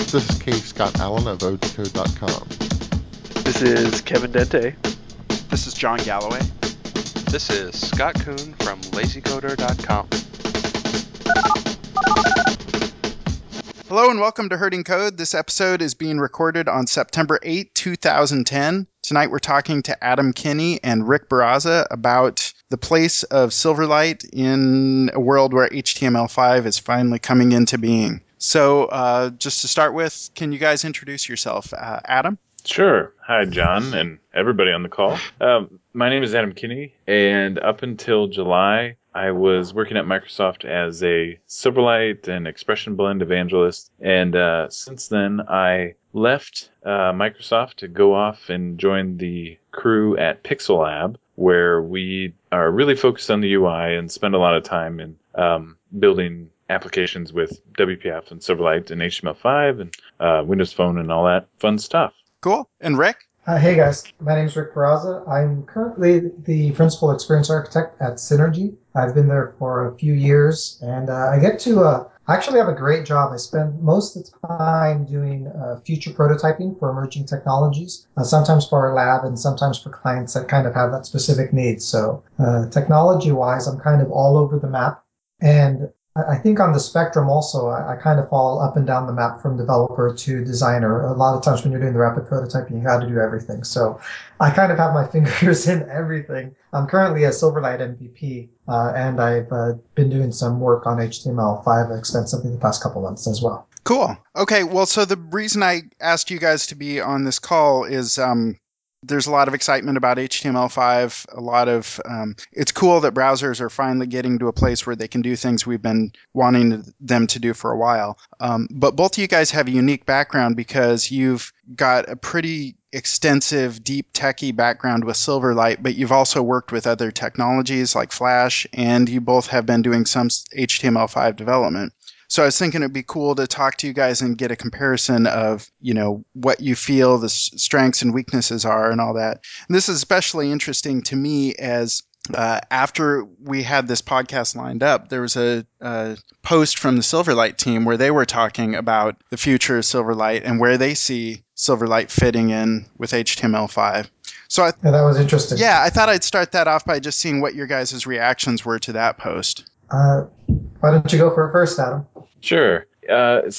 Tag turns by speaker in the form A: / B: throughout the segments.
A: This is K. Scott Allen of ODecode.com.
B: This is Kevin Dente.
C: This is John Galloway.
D: This is Scott Kuhn from LazyCoder.com.
C: Hello and welcome to Herding Code. This episode is being recorded on September 8, 2010. Tonight we're talking to Adam Kinney and Rick Barraza about the place of Silverlight in a world where HTML5 is finally coming into being. So just to start with, can you guys introduce yourself? Adam?
E: Sure. Hi, John, and everybody on the call. My name is Adam Kinney, and up until July, I was working at Microsoft as a Silverlight and Expression Blend evangelist. And since then, I left Microsoft to go off and join the crew at Pixel Lab, where we are really focused on the UI and spend a lot of time in building applications with WPF and Silverlight and HTML5 and Windows Phone and all that fun stuff.
C: Cool. And Rick?
F: Hey guys, my name is Rick Barraza. I'm currently the principal experience architect at Synergy. I've been there for a few years, and I get to actually have a great job. I spend most of the time doing future prototyping for emerging technologies, sometimes for our lab and sometimes for clients that kind of have that specific need. So technology-wise, I'm kind of all over the map, and I think on the spectrum also, I kind of fall up and down the map from developer to designer. A lot of times when you're doing the rapid prototyping, you got to do everything. So I kind of have my fingers in everything. I'm currently a Silverlight MVP, and I've been doing some work on HTML5 extensively the past couple months as well.
C: Cool. Okay, well, so the reason I asked you guys to be on this call is there's a lot of excitement about HTML5. A lot of it's cool that browsers are finally getting to a place where they can do things we've been wanting them to do for a while. But both of you guys have a unique background because you've got a pretty extensive, deep techie background with Silverlight, but you've also worked with other technologies like Flash, and you both have been doing some HTML5 development. So I was thinking it'd be cool to talk to you guys and get a comparison of, you know, what you feel the strengths and weaknesses are and all that. And this is especially interesting to me as after we had this podcast lined up, there was a post from the Silverlight team where they were talking about the future of Silverlight and where they see Silverlight fitting in with HTML5. So
F: Yeah, that was interesting.
C: Yeah, I thought I'd start that off by just seeing what your guys' reactions were to that post.
F: Why don't you go for it first, Adam?
E: Sure. It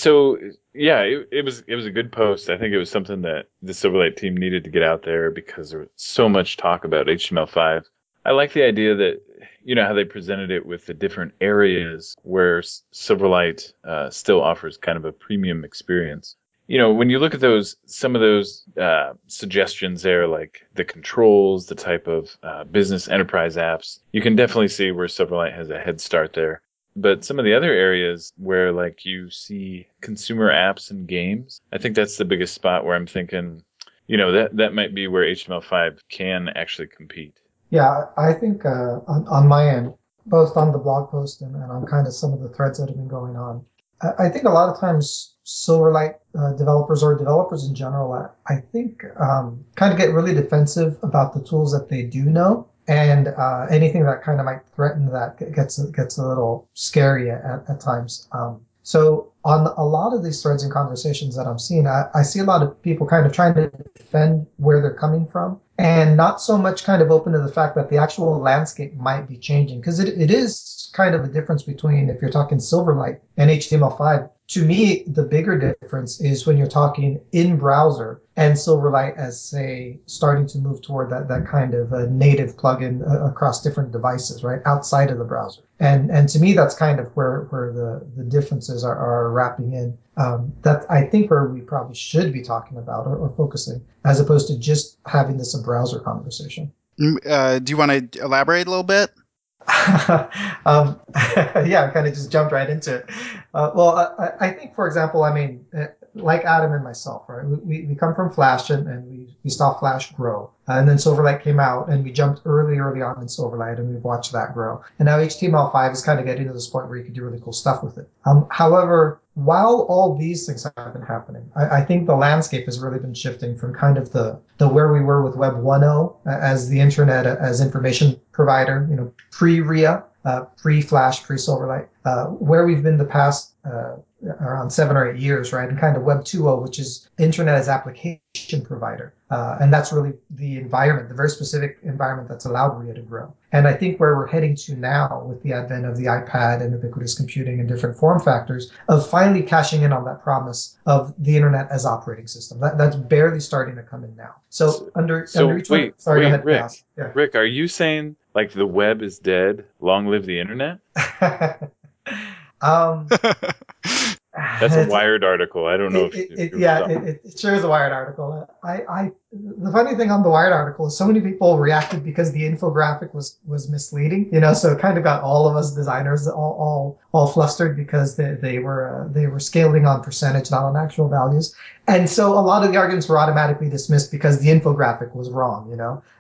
E: was a good post. I think it was something that the Silverlight team needed to get out there because there was so much talk about HTML5. I like the idea that, you know, how they presented it with the different areas where Silverlight still offers kind of a premium experience. You know, when you look at some of those suggestions there, like the controls, the type of business enterprise apps, you can definitely see where Silverlight has a head start there. But some of the other areas where, like, you see consumer apps and games, I think that's the biggest spot where I'm thinking, you know, that might be where HTML5 can actually compete.
F: Yeah, I think on my end, both on the blog post and on kind of some of the threads that have been going on, I think a lot of times Silverlight developers or developers in general, I think kind of get really defensive about the tools that they do know. And anything that kind of might threaten that gets a little scary at times. So on a lot of these threads and conversations that I'm seeing, I see a lot of people kind of trying to defend where they're coming from and not so much kind of open to the fact that the actual landscape might be changing. Because it is kind of a difference between if you're talking Silverlight and HTML5. To me, the bigger difference is when you're talking in browser and Silverlight as, say, starting to move toward that kind of a native plugin across different devices, right, outside of the browser. And to me, that's kind of where the differences are wrapping in. That I think where we probably should be talking about or focusing, as opposed to just having this a browser conversation.
C: Do you want to elaborate a little bit?
F: Yeah, I kind of just jumped right into it. I think, for example, I mean, like Adam and myself, right? We come from Flash and we saw Flash grow. And then Silverlight came out and we jumped early on in Silverlight and we've watched that grow. And now HTML5 is kind of getting to this point where you can do really cool stuff with it. However, while all these things have been happening, I think the landscape has really been shifting from kind of the where we were with Web 1.0 as the internet as information provider, you know, pre-RIA, pre-Flash, pre-Silverlight, where we've been the past around 7 or 8 years, right? And kind of Web 2.0, which is internet as application provider. And that's really the environment, the very specific environment that's allowed RIA to grow. And I think where we're heading to now with the advent of the iPad and ubiquitous computing and different form factors of finally cashing in on that promise of the internet as operating system. That's barely starting to come in now. So under each one,
E: wait,
F: sorry, go ahead,
E: Rick.
F: Ross. Yeah.
E: Rick, are you saying like the web is dead? Long live the internet? That's a Wired article. I don't know if
F: it sure is a Wired article. The funny thing on the Wired article is so many people reacted because the infographic was misleading, so it kind of got all of us designers all flustered because they were scaling on percentage, not on actual values. And so a lot of the arguments were automatically dismissed because the infographic was wrong,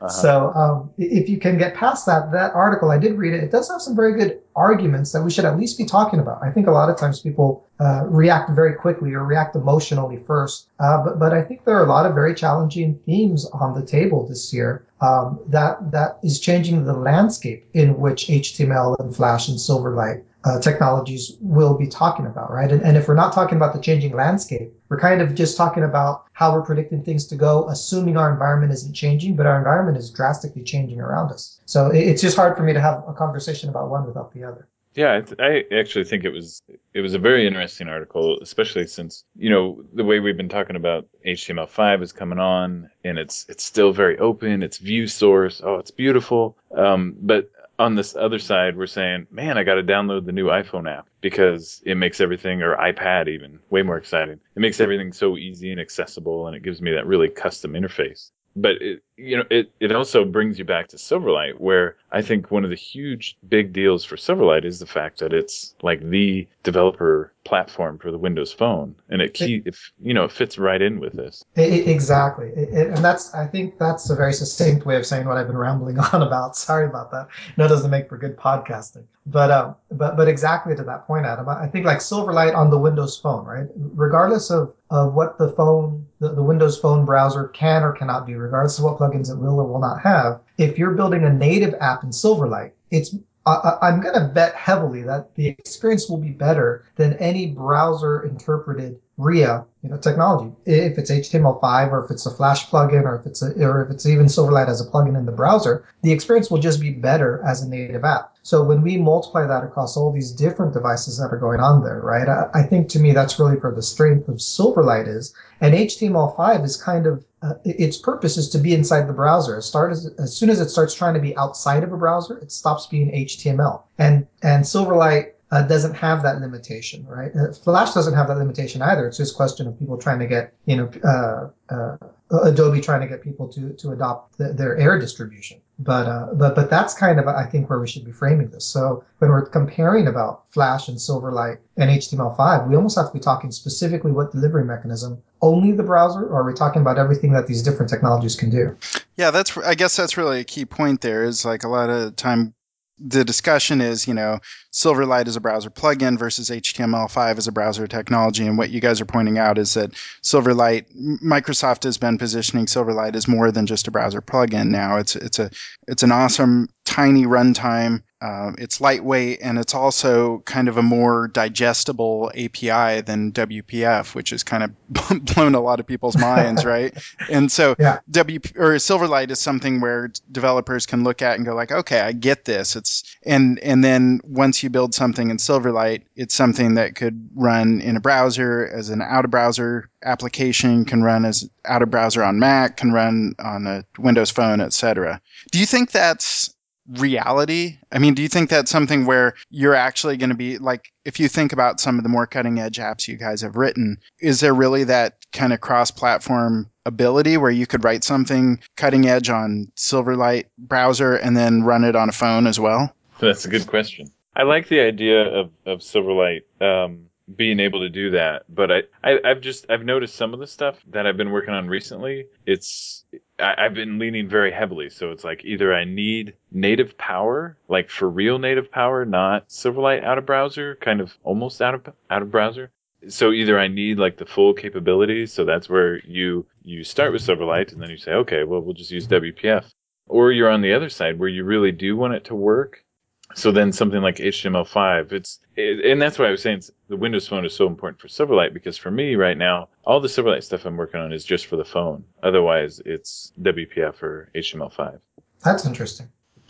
F: So if you can get past that article, I did read it. It does have some very good arguments that we should at least be talking about. I think a lot of times people react very quickly or react emotionally first. But I think there are a lot of very challenging themes on the table this year that is changing the landscape in which HTML and Flash and Silverlight technologies will be talking about, right? And if we're not talking about the changing landscape, we're kind of just talking about how we're predicting things to go, assuming our environment isn't changing, but our environment is drastically changing around us. So it's just hard for me to have a conversation about one without the other.
E: Yeah, I actually think it was a very interesting article, especially since, the way we've been talking about HTML5 is coming on and it's still very open. It's view source. Oh, it's beautiful. But on this other side, we're saying, man, I got to download the new iPhone app because it makes everything, or iPad even, way more exciting. It makes everything so easy and accessible, and it gives me that really custom interface. But it also brings you back to Silverlight, where I think one of the huge big deals for Silverlight is the fact that it's like the developer platform for the Windows Phone, and it fits right in with this.
F: Exactly, and I think that's a very succinct way of saying what I've been rambling on about. Sorry about that. No, it doesn't make for good podcasting. But exactly to that point, Adam, I think like Silverlight on the Windows Phone, right? Regardless of what the Windows Phone browser can or cannot do, regardless of what plugins it will or will not have, if you're building a native app in Silverlight, I'm going to bet heavily that the experience will be better than any browser interpreted RIA technology. If it's HTML5 or if it's a Flash plugin or if it's even Silverlight as a plugin in the browser, the experience will just be better as a native app. So when we multiply that across all these different devices that are going on there, right? I think to me that's really where the strength of Silverlight is. And HTML5 is kind of its purpose is to be inside the browser. As soon as it starts trying to be outside of a browser, it stops being HTML. And Silverlight doesn't have that limitation, right? Flash doesn't have that limitation either. It's just a question of people trying to get, Adobe trying to get people to adopt their Air distribution. But that's kind of, I think, where we should be framing this. So when we're comparing about Flash and Silverlight and HTML5, we almost have to be talking specifically what delivery mechanism, only the browser, or are we talking about everything that these different technologies can do?
C: Yeah, I guess that's really a key point there is like a lot of the time the discussion is, Silverlight is a browser plugin versus HTML5 as a browser technology. And what you guys are pointing out is that Microsoft has been positioning Silverlight as more than just a browser plugin now. It's an awesome, tiny runtime. It's lightweight, and it's also kind of a more digestible API than WPF, which has kind of blown a lot of people's minds, right? And so Silverlight is something where developers can look at and go like, okay, I get this. And then once you build something in Silverlight, it's something that could run in a browser as an out-of-browser application, can run as out-of-browser on Mac, can run on a Windows Phone, etc. Do you think that's reality? I mean, do you think that's something where you're actually going to be like, if you think about some of the more cutting edge apps you guys have written, is there really that kind of cross-platform ability where you could write something cutting edge on Silverlight browser and then run it on a phone as well?
E: That's a good question. I like the idea of Silverlight being able to do that, but I've noticed some of the stuff that I've been working on recently. I've been leaning very heavily, so it's like either I need native power, like for real native power, not Silverlight out of browser, kind of almost out of browser. So either I need like the full capabilities, so that's where you start with Silverlight and then you say, okay, well we'll just use WPF, or you're on the other side where you really do want it to work So then something like HTML5, and that's why I was saying the Windows Phone is so important for Silverlight, because for me right now, all the Silverlight stuff I'm working on is just for the phone. Otherwise, it's WPF or HTML5.
F: That's interesting.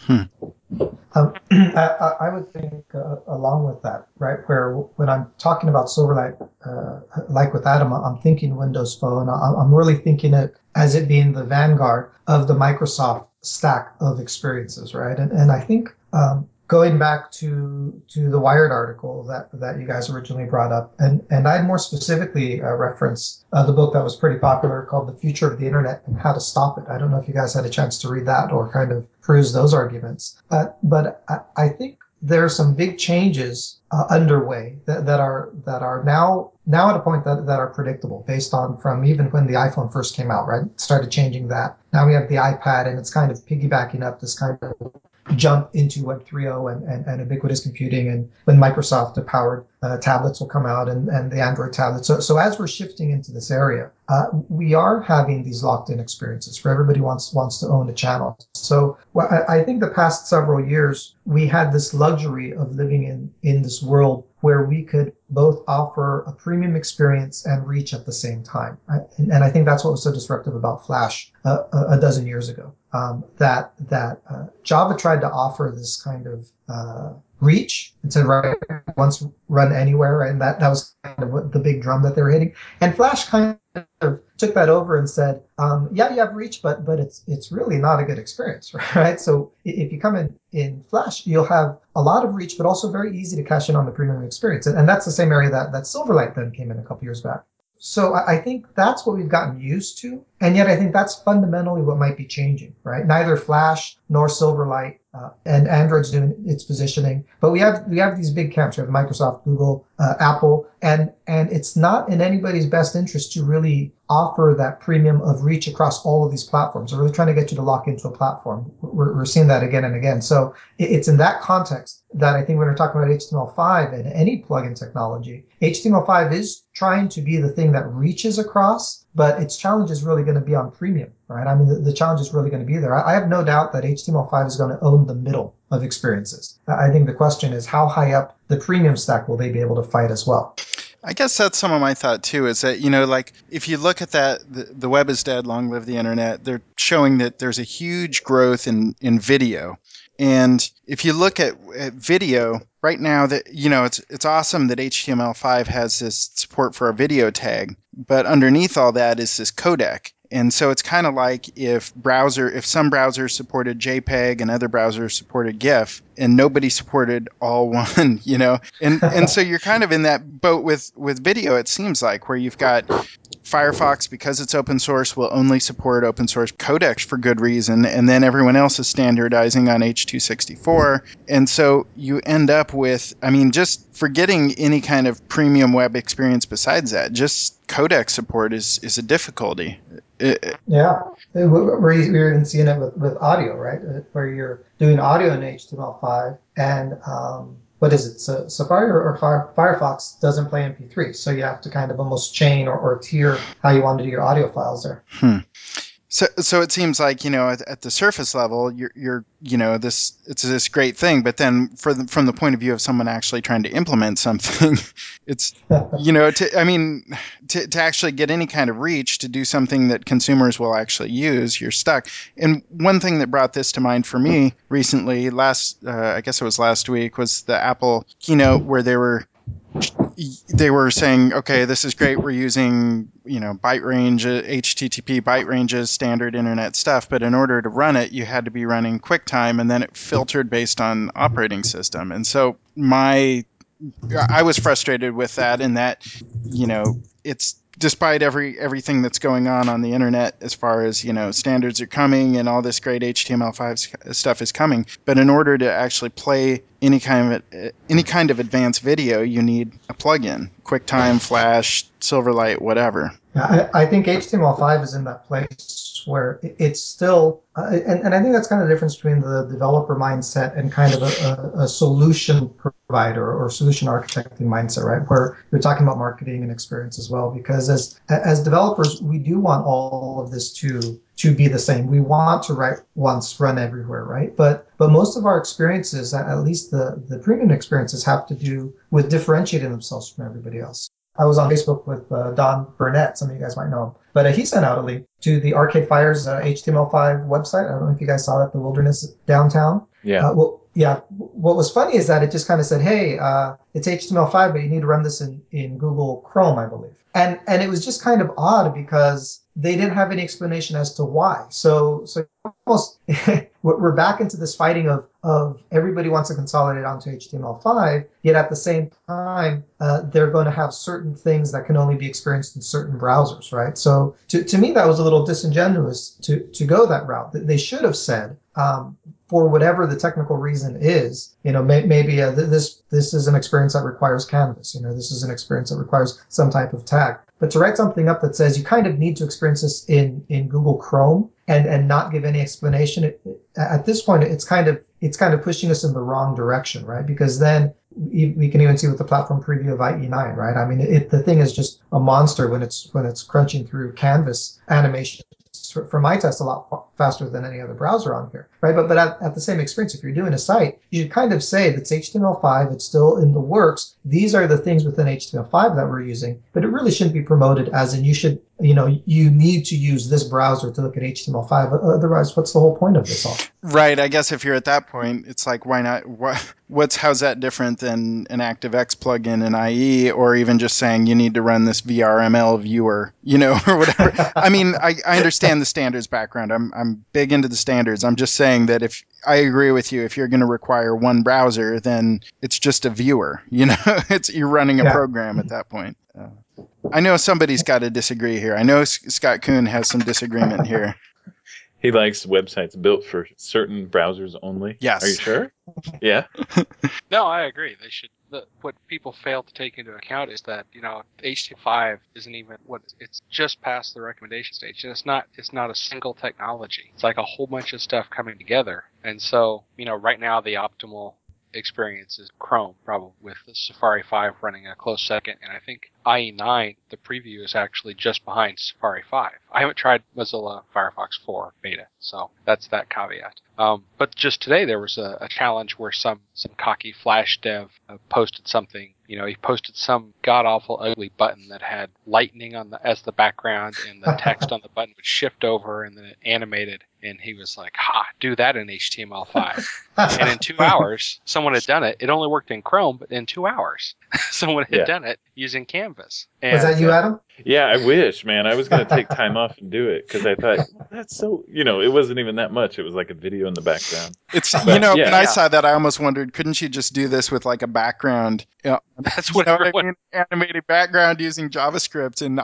F: I would think along with that, right? Where when I'm talking about Silverlight, like with Adam, I'm thinking Windows Phone. I'm really thinking it as it being the vanguard of the Microsoft stack of experiences, right? And I think going back to the Wired article that you guys originally brought up, and I'd more specifically reference the book that was pretty popular called The Future of the Internet and How to Stop It. I don't know if you guys had a chance to read that or kind of peruse those arguments. But I think there are some big changes underway that are now at a point that are predictable based on from even when the iPhone first came out, right? Started changing that. Now we have the iPad, and it's kind of piggybacking up this kind of jump into Web 3.0 and ubiquitous computing, and when Microsoft powered tablets will come out and the Android tablets. So as we're shifting into this area, we are having these locked-in experiences where everybody wants to own a channel. So I think the past several years, we had this luxury of living in this world where we could both offer a premium experience and reach at the same time. And I think that's what was so disruptive about Flash a dozen years ago. That Java tried to offer this kind of reach and said, right, once run anywhere, right? And that was kind of what the big drum that they were hitting. And Flash kind of took that over and said, yeah, you have reach, but it's really not a good experience, right? So if you come in Flash, you'll have a lot of reach, but also very easy to cash in on the premium experience. And that's the same area that Silverlight then came in a couple years back. So I think that's what we've gotten used to. And yet I think that's fundamentally what might be changing, right? Neither Flash nor Silverlight and Android's doing its positioning. But we have these big camps. We have Microsoft, Google, Apple, and it's not in anybody's best interest to really offer that premium of reach across all of these platforms. They're really trying to get you to lock into a platform. We're seeing that again and again. So it's in that context that I think when we're talking about HTML5 and any plugin technology, HTML5 is trying to be the thing that reaches across, but its challenge is really going to be on premium, right? I mean, the challenge is really going to be there. I have no doubt that HTML5 is going to own the middle of experiences. I think the question is how high up the premium stack will they be able to fight as well?
C: I guess that's some of my thought too, is that, like if you look at that, the web is dead, long live the internet, they're showing that there's a huge growth in video. And if you look at video right now, that it's awesome that HTML5 has this support for a video tag, but underneath all that is this codec. And so it's kind of like if some browsers supported JPEG and other browsers supported GIF, and nobody supported all one, and so you're kind of in that boat with video. It seems like where you've got Firefox, because it's open source, will only support open source codecs for good reason, and then everyone else is standardizing on H.264, and so you end up with, just forgetting any kind of premium web experience besides that, just codec support is a difficulty.
F: Yeah, we're even seeing it with audio, right? Where you're doing audio in HTML5 and what is it? So Safari or Firefox doesn't play MP3, so you have to kind of almost chain or tier how you want to do your audio files there.
C: So it seems like, at the surface level, you're it's this great thing, but then from the point of view of someone actually trying to implement something, it's to actually get any kind of reach to do something that consumers will actually use, you're stuck. And one thing that brought this to mind for me recently, I guess it was last week, was the Apple keynote where they were saying, okay, this is great. We're using, byte range, HTTP byte ranges, standard internet stuff. But in order to run it, you had to be running QuickTime, and then it filtered based on operating system. And so I was frustrated with that, in that, it's despite everything that's going on the internet as far as, standards are coming and all this great HTML5 stuff is coming. But in order to actually play any kind of advanced video, you need a plugin, QuickTime, Flash, Silverlight, whatever.
F: I think HTML5 is in that place where it's still, and I think that's kind of the difference between the developer mindset and kind of a solution provider or solution architecting mindset, right? Where you're talking about marketing and experience as well, because as developers, we do want all of this to be the same. We want to write once, run everywhere, right? But most of our experiences, at least the premium experiences, have to do with differentiating themselves from everybody else. I was on Facebook with Don Burnett. Some of you guys might know him. But he sent out a link to the Arcade Fire's HTML5 website. I don't know if you guys saw that, the Wilderness Downtown.
E: Yeah.
F: What was funny is that it just kind of said, hey, it's HTML5, but you need to run this in Google Chrome, I believe. And it was just kind of odd because they didn't have any explanation as to why. So almost we're back into this fighting of everybody wants to consolidate onto HTML5, yet at the same time, they're going to have certain things that can only be experienced in certain browsers, right? So to me, that was a little disingenuous to go that route. They should have said, for whatever the technical reason is, maybe this is an experience that requires Canvas. This is an experience that requires some type of tag. But to write something up that says you kind of need to experience this in Google Chrome and not give any explanation, at this point, it's kind of pushing us in the wrong direction, right? Because then we can even see with the platform preview of IE9, right? I mean, the thing is just a monster when it's crunching through Canvas animation. For my test, a lot faster than any other browser on here, right? But at the same experience, if you're doing a site, you should kind of say that's HTML5, it's still in the works. These are the things within HTML5 that we're using, but it really shouldn't be promoted as in you need to use this browser to look at HTML5. Otherwise, what's the whole point of this all?
C: Right. I guess if you're at that point, it's like, why not? How's that different than an ActiveX plugin in IE, or even just saying you need to run this VRML viewer, or whatever? I mean, I understand the standards background. I'm big into the standards. I'm just saying that if I agree with you, if you're going to require one browser, then it's just a viewer. You're running a program at that point. I know somebody's got to disagree here. I know Scott Kuhn has some disagreement here.
E: He likes websites built for certain browsers only.
C: Yes.
E: Are you sure? Yeah.
D: No, I agree. They should. What people fail to take into account is that HTML5 isn't even it's just past the recommendation stage, and it's not a single technology. It's like a whole bunch of stuff coming together. And so right now the optimal experience is Chrome, probably with the Safari 5 running a close second, and I think IE9, the preview, is actually just behind Safari 5. I haven't tried Mozilla Firefox 4 beta, so that's that caveat. But just today there was a challenge where some cocky Flash dev posted something. He posted some god-awful ugly button that had lightning as the background, and the text on the button would shift over and then it animated, and he was like, do that in HTML5. And in 2 hours, someone had done it. It only worked in Chrome, but in 2 hours, someone had done it using Canvas. And,
F: was that you, Adam?
E: Yeah, I wish, man. I was going to take time off and do it because I thought, that's so, it wasn't even that much. It was like a video in the background.
C: When I saw that, I almost wondered, couldn't you just do this with like a background?
D: That's what everyone...
C: animated background using JavaScript in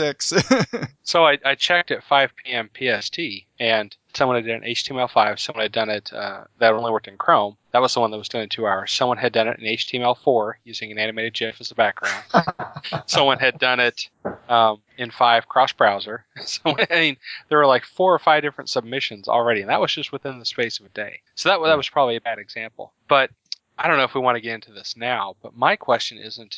C: IE6.
D: So I checked at 5 p.m. PST, and someone had done HTML5. Someone had done it that only worked in Chrome. That was the one that was done in 2 hours. Someone had done it in HTML4 using an animated GIF as a background. Someone had done it in 5 cross-browser. There were like 4 or 5 different submissions already, and that was just within the space of a day. So that was probably a bad example. But I don't know if we want to get into this now, but my question isn't,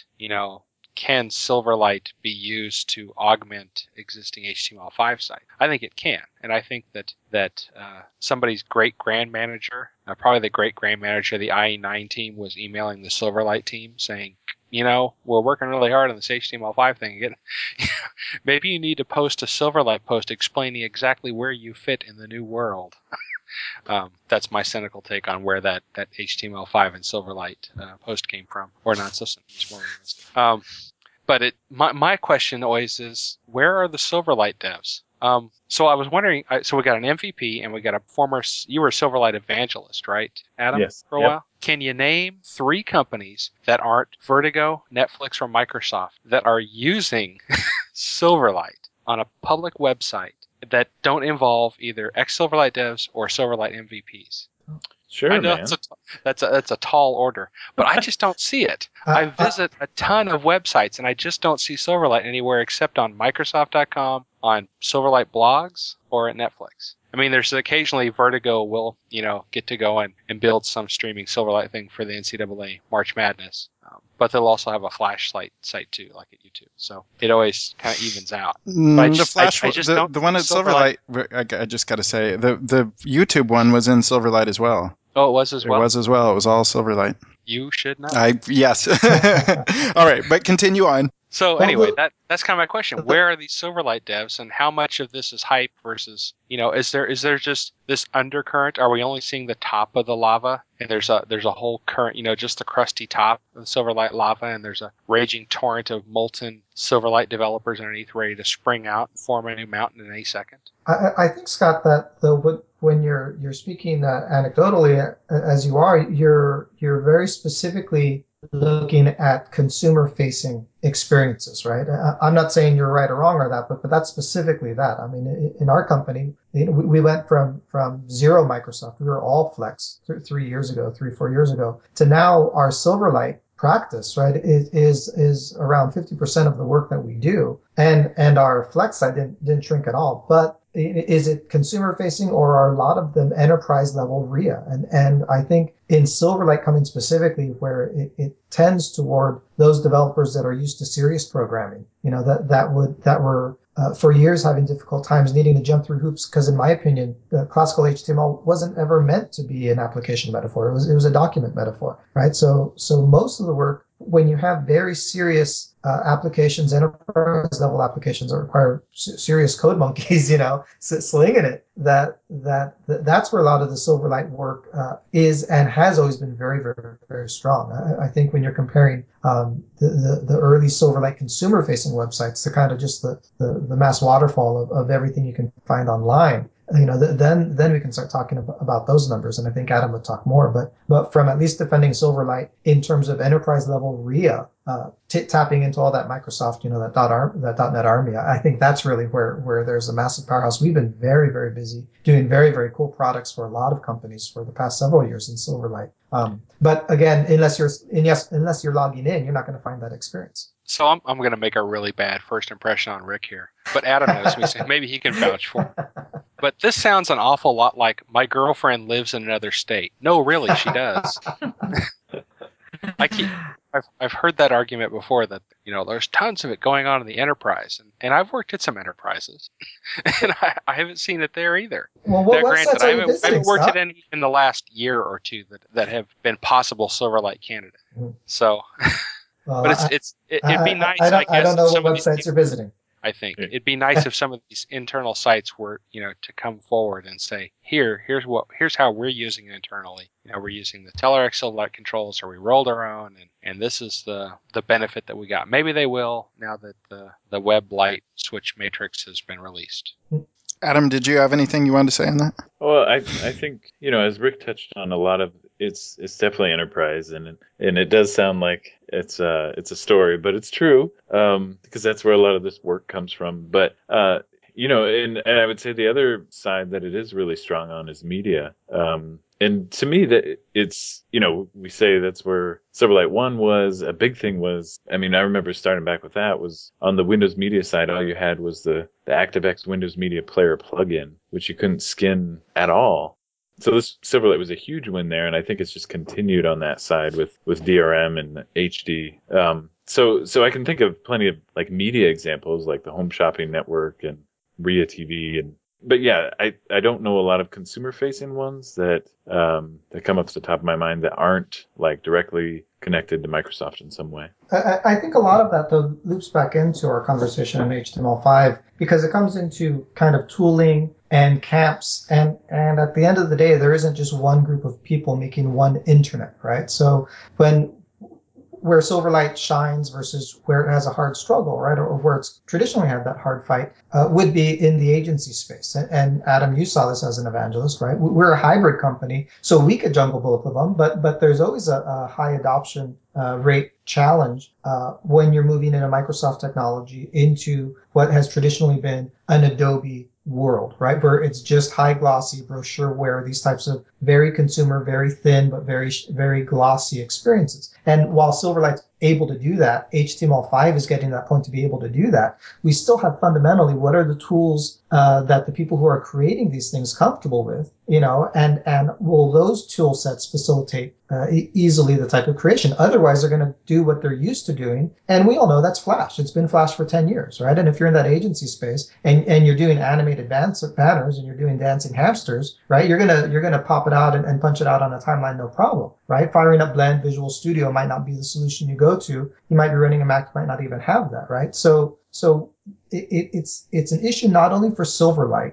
D: can Silverlight be used to augment existing HTML5 site? I think it can, and I think that somebody's great grand manager, probably the great grand manager of the IE9 team, was emailing the Silverlight team saying, we're working really hard on this HTML5 thing again. Maybe you need to post a Silverlight post explaining exactly where you fit in the new world. That's my cynical take on where that HTML5 and Silverlight post came from, or not so cynical, more realistic. But my question always is, where are the Silverlight devs? So I was wondering. So we got an MVP and we got you were a Silverlight evangelist, right, Adam?
E: Yes.
D: For a while. Can you name 3 companies that aren't Vertigo, Netflix, or Microsoft that are using Silverlight on a public website that don't involve either ex-Silverlight devs or Silverlight MVPs?
E: Sure,
D: I know
E: man.
D: that's a tall order, but I just don't see it. I visit a ton of websites, and I just don't see Silverlight anywhere except on Microsoft.com, on Silverlight blogs, or at Netflix. I mean, there's occasionally Vertigo will, get to go and build some streaming Silverlight thing for the NCAA March Madness. But they'll also have a Flash site too, like at YouTube. So it always kind of evens out.
C: The Flash, the one at Silverlight, I just got to say, the YouTube one was in Silverlight as well.
D: Oh, it was as well?
C: It was as well. It was all Silverlight.
D: You should know.
C: Yes. All right, but continue on.
D: So anyway, that's kind of my question. Where are these Silverlight devs, and how much of this is hype versus, is there just this undercurrent? Are we only seeing the top of the lava, and there's a whole current, just the crusty top of the Silverlight lava, and there's a raging torrent of molten Silverlight developers underneath ready to spring out and form a new mountain in any second?
F: I think, Scott, that when you're speaking anecdotally, as you are, you're very specifically looking at consumer-facing experiences, right? I'm not saying you're right or wrong or that, but that's specifically that. I mean, in our company, we went from zero Microsoft, we were all Flex 4 years ago, to now our Silverlight practice, right, is around 50% of the work that we do, and our Flex side didn't shrink at all. But is it consumer facing, or are a lot of them enterprise level RIA? And I think in Silverlight coming specifically, where it tends toward those developers that are used to serious programming, that were for years having difficult times needing to jump through hoops, because in my opinion, the classical HTML wasn't ever meant to be an application metaphor. It was a document metaphor, right? So most of the work, when you have very serious applications, enterprise level applications that require serious code monkeys, slinging it, that's where a lot of the Silverlight work is and has always been very, very, very strong. I think when you're comparing the early Silverlight consumer facing websites to kind of just the mass waterfall of everything you can find online, then we can start talking about those numbers, and I think Adam would talk more. But from at least defending Silverlight in terms of enterprise level RIA, tapping into all that Microsoft, that .NET Army, I think that's really where there's a massive powerhouse. We've been very, very busy doing very, very cool products for a lot of companies for the past several years in Silverlight. But again, unless you're logging in, you're not going to find that experience.
D: So I'm going to make a really bad first impression on Rick here, but Adam knows me, so maybe he can vouch for it. But this sounds an awful lot like my girlfriend lives in another state. No, really, she does. I've heard that argument before that, there's tons of it going on in the enterprise, and I've worked at some enterprises, and I haven't seen it there either.
F: Well,
D: granted, I haven't worked at any in the last year or two that have been possible Silverlight candidates. So,
F: well,
D: but it'd be nice.
F: I don't know what websites you're visiting.
D: I think it'd be nice if some of these internal sites were, to come forward and say, here's how we're using it internally. We're using the Telerik Silverlight controls, or we rolled our own, and this is the benefit that we got. Maybe they will now that the web light switch matrix has been released.
C: Adam, did you have anything you wanted to say on that?
E: Well, I think, as Rick touched on, a lot of it's definitely enterprise, and it does sound like it's a story, but it's true, because that's where a lot of this work comes from. But and I would say the other side that it is really strong on is media. And to me, that it's, we say that's where Silverlight 1 was. A big thing was, I remember starting back with that was on the Windows Media side, all you had was the ActiveX Windows Media Player plugin, which you couldn't skin at all. So this Silverlight was a huge win there, and I think it's just continued on that side with DRM and HD. So I can think of plenty of like media examples, like the Home Shopping Network and RIA TV, but yeah, I don't know a lot of consumer-facing ones that come up to the top of my mind that aren't like directly connected to Microsoft in some way.
F: I think a lot of that though loops back into our conversation on HTML5, because it comes into kind of tooling and camps, and at the end of the day, there isn't just one group of people making one internet, right? So where Silverlight shines versus where it has a hard struggle, right, or where it's traditionally had that hard fight, would be in the agency space. And Adam, you saw this as an evangelist, right? We're a hybrid company, so we could jungle both of them, but there's always a high adoption rate challenge when you're moving in a Microsoft technology into what has traditionally been an Adobe world, right? Where it's just high glossy brochureware, these types of very consumer, very thin, but very glossy experiences. And while Silverlight's able to do that, HTML5 is getting to that point to be able to do that. We still have fundamentally what are the tools that the people who are creating these things comfortable with, and will those tool sets facilitate easily the type of creation? Otherwise, they're going to do what they're used to doing. And we all know that's Flash. It's been Flash for 10 years, right? And if you're in that agency space and you're doing animated banners and you're doing dancing hamsters, right? You're going to pop it out and punch it out on a timeline, no problem, right? Firing up Blend, Visual Studio might not be the solution you go to. You might be running a Mac, might not even have that, right? So it's an issue not only for Silverlight,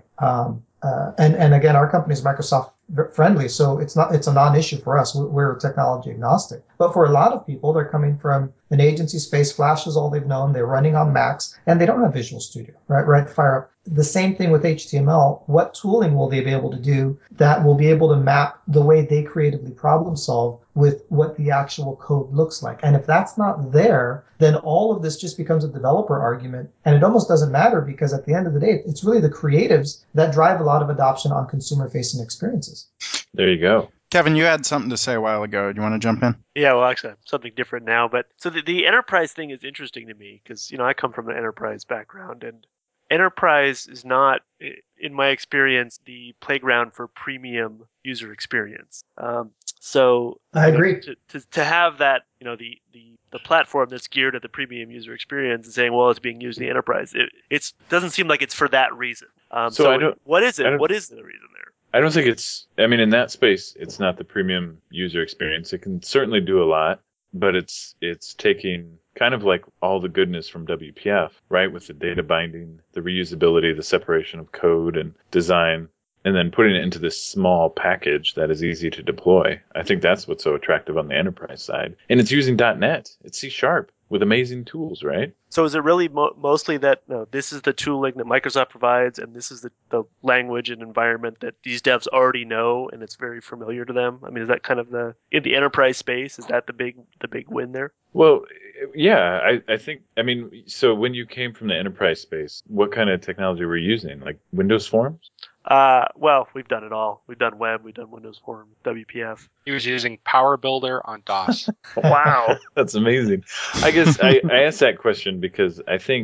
F: and again, our company is Microsoft friendly, so it's a non-issue for us. We're technology agnostic. But for a lot of people, they're coming from an agency space. Flash is all they've known. They're running on Macs, and they don't have Visual Studio, right? Fire up. The same thing with HTML. What tooling will they be able to do that will be able to map the way they creatively problem solve with what the actual code looks like? And if that's not there, then all of this just becomes a developer argument, and it almost doesn't matter because at the end of the day, it's really the creatives that drive a lot of adoption on consumer-facing experiences.
E: There you go.
C: Kevin, you had something to say a while ago. Do you want to jump in?
B: Yeah, well, actually, something different now. But so the enterprise thing is interesting to me because, I come from an enterprise background, and enterprise is not, in my experience, the playground for premium user experience. So
F: I agree.
B: To have that, the platform that's geared at the premium user experience and saying, well, it's being used in the enterprise, it doesn't seem like it's for that reason. What is it? What is the reason there?
E: I don't think in that space, it's not the premium user experience. It can certainly do a lot, but it's taking kind of like all the goodness from WPF, right? With the data binding, the reusability, the separation of code and design, and then putting it into this small package that is easy to deploy. I think that's what's so attractive on the enterprise side. And it's using .NET. It's C# with amazing tools, right?
B: So is it really mostly that this is the tooling that Microsoft provides, and this is the language and environment that these devs already know, and it's very familiar to them? I mean, is that kind of in the enterprise space? Is that the big win there?
E: Well, yeah, I think, so when you came from the enterprise space, what kind of technology were you using? Like Windows Forms?
B: Well, we've done it all. We've done web, we've done Windows Form, WPF.
D: He was using Power Builder on DOS.
B: Wow.
E: That's amazing. I guess I asked that question because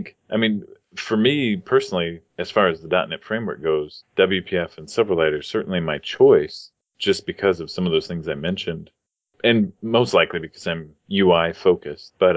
E: for me personally, as far as the .NET framework goes, WPF and Silverlight are certainly my choice just because of some of those things I mentioned. And most likely because I'm UI focused. But,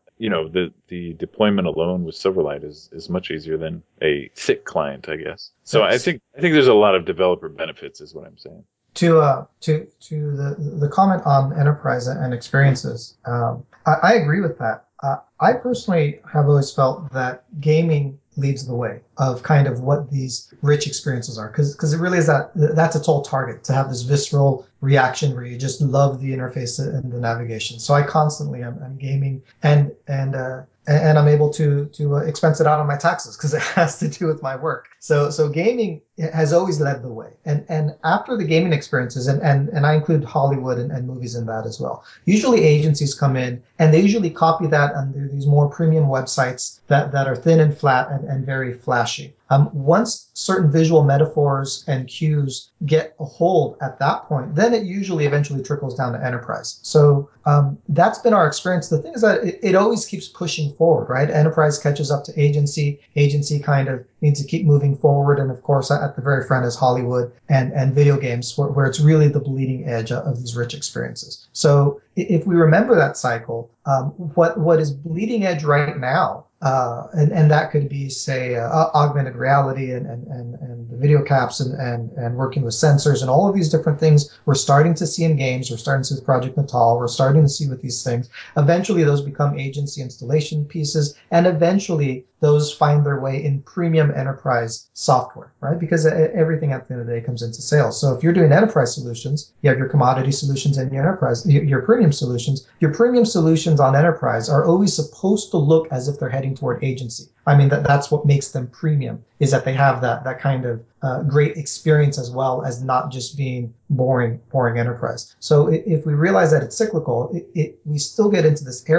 E: the deployment alone with Silverlight is much easier than a thick client, I guess. So yes. I think there's a lot of developer benefits is what I'm saying.
F: To the comment on enterprise and experiences, I agree with that. I personally have always felt that gaming leads the way of kind of what these rich experiences are, because it really is that's its whole target, to have this visceral reaction where you just love the interface and the navigation. So I constantly am gaming and I'm able to expense it out on my taxes because it has to do with my work. So gaming has always led the way. And after the gaming experiences, and I include Hollywood and movies in that as well, usually agencies come in and they usually copy that under these more premium websites that are thin and flat and very flashy. Once certain visual metaphors and cues get a hold at that point, then it usually eventually trickles down to enterprise. So that's been our experience. The thing is that it always keeps pushing forward, right? Enterprise catches up to agency. Agency kind of needs to keep moving forward. And of course, at the very front is Hollywood and video games, where it's really the bleeding edge of these rich experiences. So if we remember that cycle, what is bleeding edge right now, and that could be, say, augmented reality and the video caps and working with sensors and all of these different things we're starting to see in games. We're starting to see with Project Natal. We're starting to see with these things. Eventually, those become agency installation pieces, and eventually those find their way in premium enterprise software, right? Because everything at the end of the day comes into sales. So if you're doing enterprise solutions, you have your commodity solutions and your enterprise, your premium solutions. Your premium solutions on enterprise are always supposed to look as if they're heading toward agency. I mean, that's what makes them premium, is that they have that kind of great experience as well as not just being boring enterprise. So if we realize that it's cyclical, we still get into this area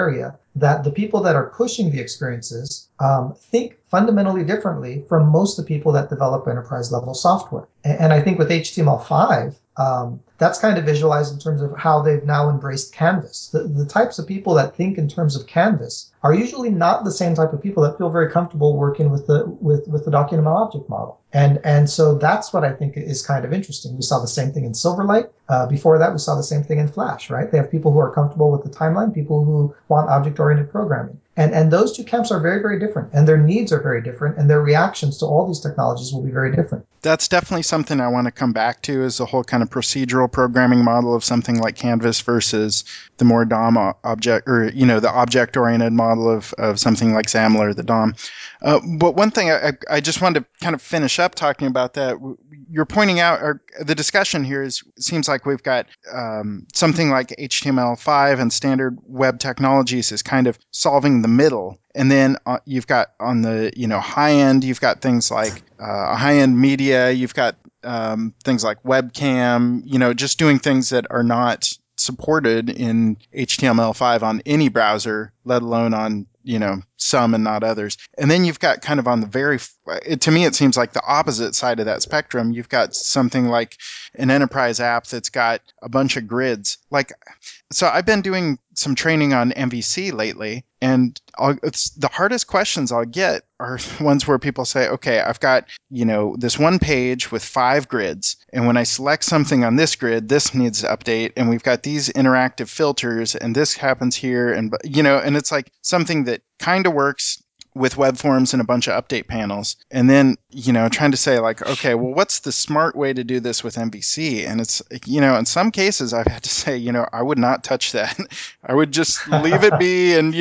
F: that the people that are pushing the experiences think fundamentally differently from most of the people that develop enterprise level software. And I think with HTML5, that's kind of visualized in terms of how they've now embraced Canvas. The types of people that think in terms of Canvas are usually not the same type of people that feel very comfortable working with the document object model. And so that's what I think is kind of interesting. We saw the same thing in Silverlight. Before that, we saw the same thing in Flash, right? They have people who are comfortable with the timeline, people who want object-oriented programming. And those two camps are very, very different, and their needs are very different, and their reactions to all these technologies will be very different.
C: That's definitely something I want to come back to, is the whole kind of procedural programming model of something like Canvas versus the more DOM object, or, the object-oriented model of something like XAML or the DOM. But one thing I just wanted to kind of finish up talking about that. You're pointing out, or the discussion here seems like we've got something like HTML5 and standard web technologies is kind of solving the middle. And then you've got on the high end, you've got things like high end media, you've got things like webcam, just doing things that are not supported in HTML5 on any browser, let alone on some and not others. And then you've got kind of on the to me it seems like the opposite side of that spectrum. You've got something like an enterprise app that's got a bunch of grids. So I've been doing some training on MVC lately, and it's the hardest questions I'll get are ones where people say, okay, I've got, this one page with 5 grids, and when I select something on this grid, this needs to update, and we've got these interactive filters, and this happens here, and it's like something that kind of works with web forms and a bunch of update panels. And then, trying to say like, okay, well, what's the smart way to do this with MVC? And it's, in some cases I've had to say, I would not touch that. I would just leave it be. And,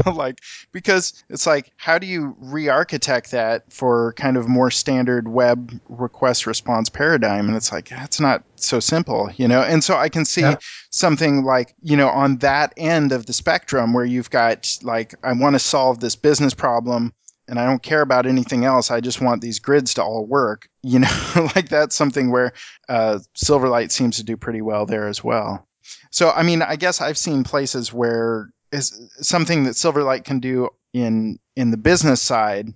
C: because it's like, how do you re-architect that for kind of more standard web request response paradigm? And it's like, that's not so simple, And so I can see something like, on that end of the spectrum where you've got like, I want to solve this business problem and I don't care about anything else. I just want these grids to all work, like that's something where Silverlight seems to do pretty well there as well. So, I mean, I guess I've seen places where is something that Silverlight can do in the business side,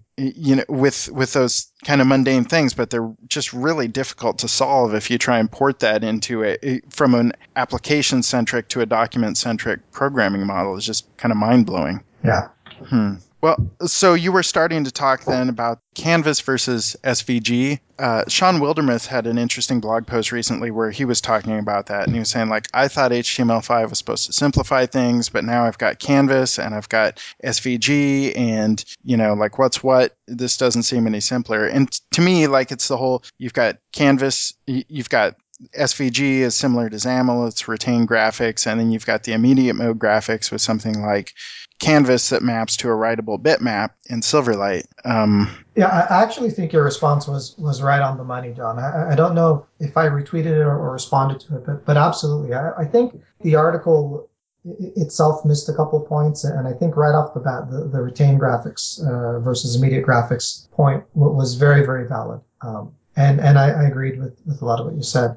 C: with those kind of mundane things, but they're just really difficult to solve if you try and port that into from an application centric to a document centric programming model. Is just kind of mind blowing.
F: Yeah.
C: Well, so you were starting to talk then about Canvas versus SVG. Sean Wildermuth had an interesting blog post recently where he was talking about that, and he was saying, like, I thought HTML5 was supposed to simplify things, but now I've got Canvas and I've got SVG, and, like, what's what? This doesn't seem any simpler. And to me, like, it's the whole, you've got Canvas, you've got SVG is similar to XAML, it's retained graphics, and then you've got the immediate mode graphics with something like Canvas that maps to a writable bitmap in Silverlight.
F: Yeah, I actually think your response was right on the money, John. I don't know if I retweeted it or responded to it, but absolutely. I think the article itself missed a couple points, and I think right off the bat, the retained graphics versus immediate graphics point was very, very valid. And I agreed with a lot of what you said.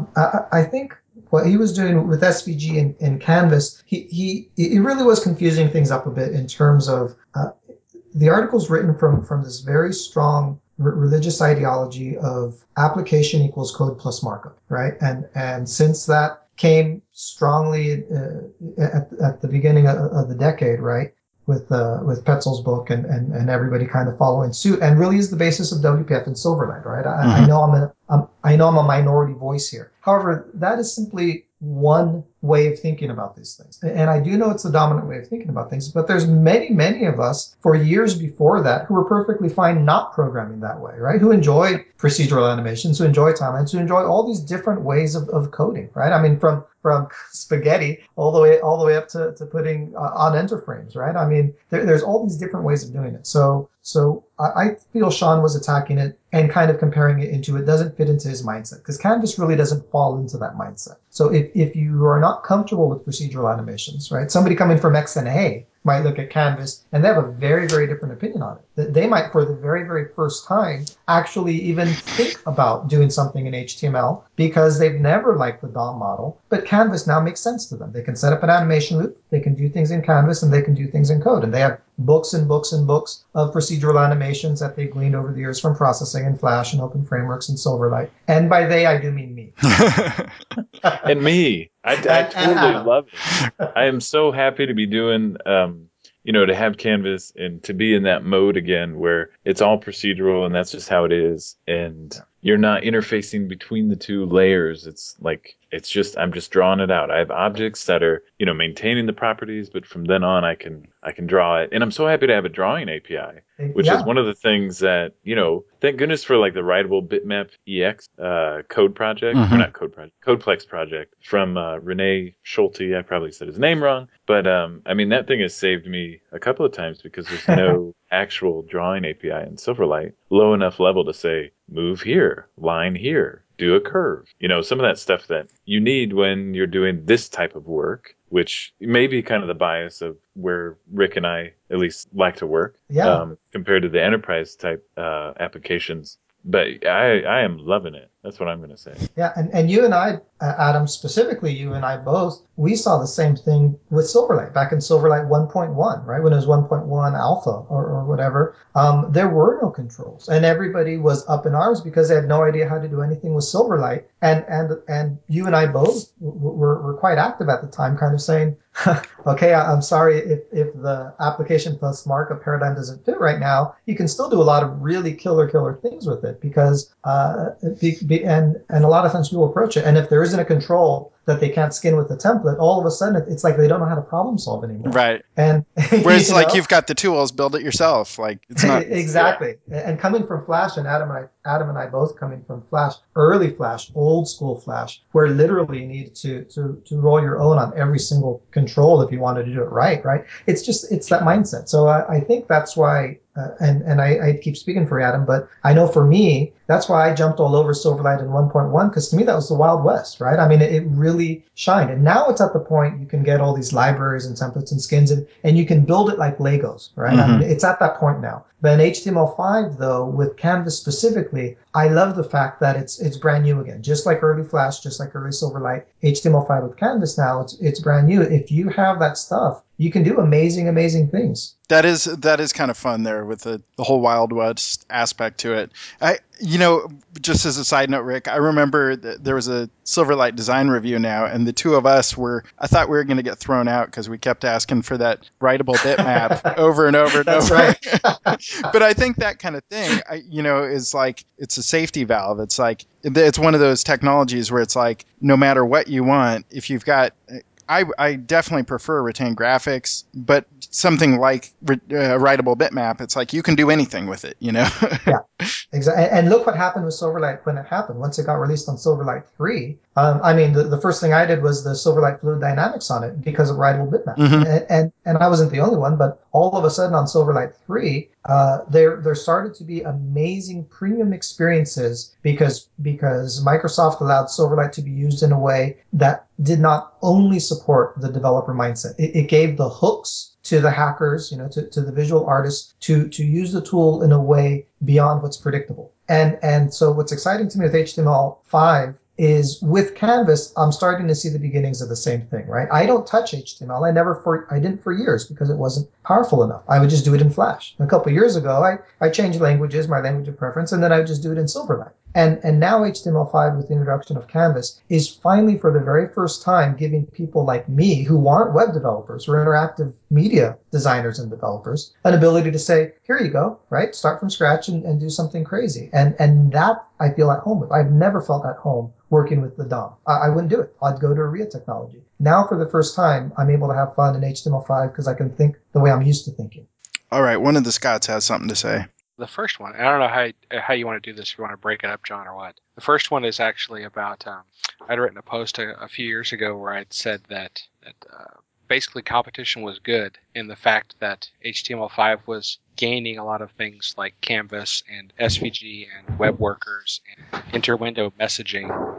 F: I think what he was doing with SVG and Canvas, he really was confusing things up a bit in terms of the article's written from this very strong religious ideology of application equals code plus markup, right? And since that came strongly at the beginning of the decade, right, with Petzl's book and everybody kind of following suit, and really is the basis of WPF and Silverlight, right? I know I'm a minority voice here. However, that is simply one way of thinking about these things. And I do know it's the dominant way of thinking about things, but there's many of us for years before that who were perfectly fine not programming that way, right? Who enjoy procedural animations, who enjoy timelines, who enjoy all these different ways of coding, right? I mean, from spaghetti all the way up to putting on enter frames, right? I mean, there's all these different ways of doing it. So I feel Sean was attacking it and kind of comparing it into, it doesn't fit into his mindset, because Canvas really doesn't fall into that mindset. So if you are not comfortable with procedural animations, right? Somebody coming from XNA might look at Canvas and they have a very, very different opinion on it. They might, for the very, very first time, actually even think about doing something in HTML because they've never liked the DOM model. But Canvas now makes sense to them. They can set up an animation loop, they can do things in Canvas, and they can do things in code. And they have books and books and books of procedural animations that they've gleaned over the years from processing in Flash and Open Frameworks and Silverlight. And by they, I do mean me.
E: And me. I totally
F: Adam.
E: love it. I am so happy to be doing, to have Canvas and to be in that mode again where it's all procedural and that's just how it is. And you're not interfacing between the two layers. I'm just drawing it out. I have objects that are, maintaining the properties, but from then on I can draw it. And I'm so happy to have a drawing API, which is one of the things that, thank goodness for like the Writable Bitmap EX code project, or not code project, Codeplex project from Renee Schulte. I probably said his name wrong, but that thing has saved me a couple of times because there's no actual drawing API in Silverlight low enough level to say, move here, line here, do a curve. Some of that stuff that you need when you're doing this type of work, which may be kind of the bias of where Rick and I at least like to work compared to the enterprise type applications. But I am loving it. That's what I'm going to say.
F: Yeah, and you and I, Adam, specifically you and I both, we saw the same thing with Silverlight back in Silverlight 1.1, right? When it was 1.1 alpha or whatever, there were no controls, and everybody was up in arms because they had no idea how to do anything with Silverlight. And you and I both were quite active at the time, kind of saying, okay, I'm sorry if the application plus markup paradigm doesn't fit right now. You can still do a lot of really killer things with it because and a lot of times people approach it, and if there isn't a control that they can't skin with the template, all of a sudden it's like they don't know how to problem solve anymore.
C: Right.
F: And
C: whereas like you've got the tools, build it yourself. Like it's not
F: exactly. Yeah. And coming from Flash, and Adam and I both coming from Flash, early Flash, old school Flash, where literally you needed to roll your own on every single control if you wanted to do it right. It's that mindset. So I think that's why. And I keep speaking for Adam, but I know for me, that's why I jumped all over Silverlight in 1.1, because to me that was the Wild West, right? I mean, it really shined. And now it's at the point you can get all these libraries and templates and skins, and you can build it like Legos, right? I mean, it's at that point now. But in HTML5, though, with Canvas specifically, I love the fact that it's brand new again. Just like early Flash, just like early Silverlight, HTML5 with Canvas now, it's brand new. If you have that stuff, you can do amazing things.
C: That is kind of fun there with the whole Wild West aspect to it. Just as a side note, Rick, I remember that there was a Silverlight design review now, and the two of us I thought we were going to get thrown out because we kept asking for that writable bitmap over and over and
F: That's
C: over.
F: Right.
C: But I think that kind of thing, is like, it's a safety valve. It's like, it's one of those technologies where it's like, no matter what you want, if you've got... I definitely prefer retained graphics, but something like writable bitmap, it's like you can do anything with it, Yeah,
F: exactly. And look what happened with Silverlight when it happened. Once it got released on Silverlight 3, the first thing I did was the Silverlight Fluid Dynamics on it because of writable bitmap. Mm-hmm. And I wasn't the only one, but all of a sudden on Silverlight 3, there started to be amazing premium experiences because Microsoft allowed Silverlight to be used in a way that did not only support the developer mindset. It gave the hooks to the hackers, to the visual artists to use the tool in a way beyond what's predictable. And so what's exciting to me with HTML5 is with Canvas, I'm starting to see the beginnings of the same thing, right? I don't touch HTML. I didn't for years because it wasn't powerful enough. I would just do it in Flash. A couple of years ago, I changed languages, my language of preference, and then I would just do it in Silverlight. And now HTML5 with the introduction of Canvas is finally for the very first time giving people like me who aren't web developers or interactive media designers and developers an ability to say, here you go, right? Start from scratch and do something crazy. And that I feel at home with. I've never felt at home working with the DOM. I wouldn't do it. I'd go to Aria technology. Now for the first time, I'm able to have fun in HTML5 because I can think the way I'm used to thinking.
C: All right. One of the Scots has something to say.
D: The first one, I don't know how you want to do this, if you want to break it up, John, or what. The first one is actually about, I'd written a post a few years ago where I'd said that basically competition was good in the fact that HTML5 was gaining a lot of things like Canvas and SVG and web workers and interwindow messaging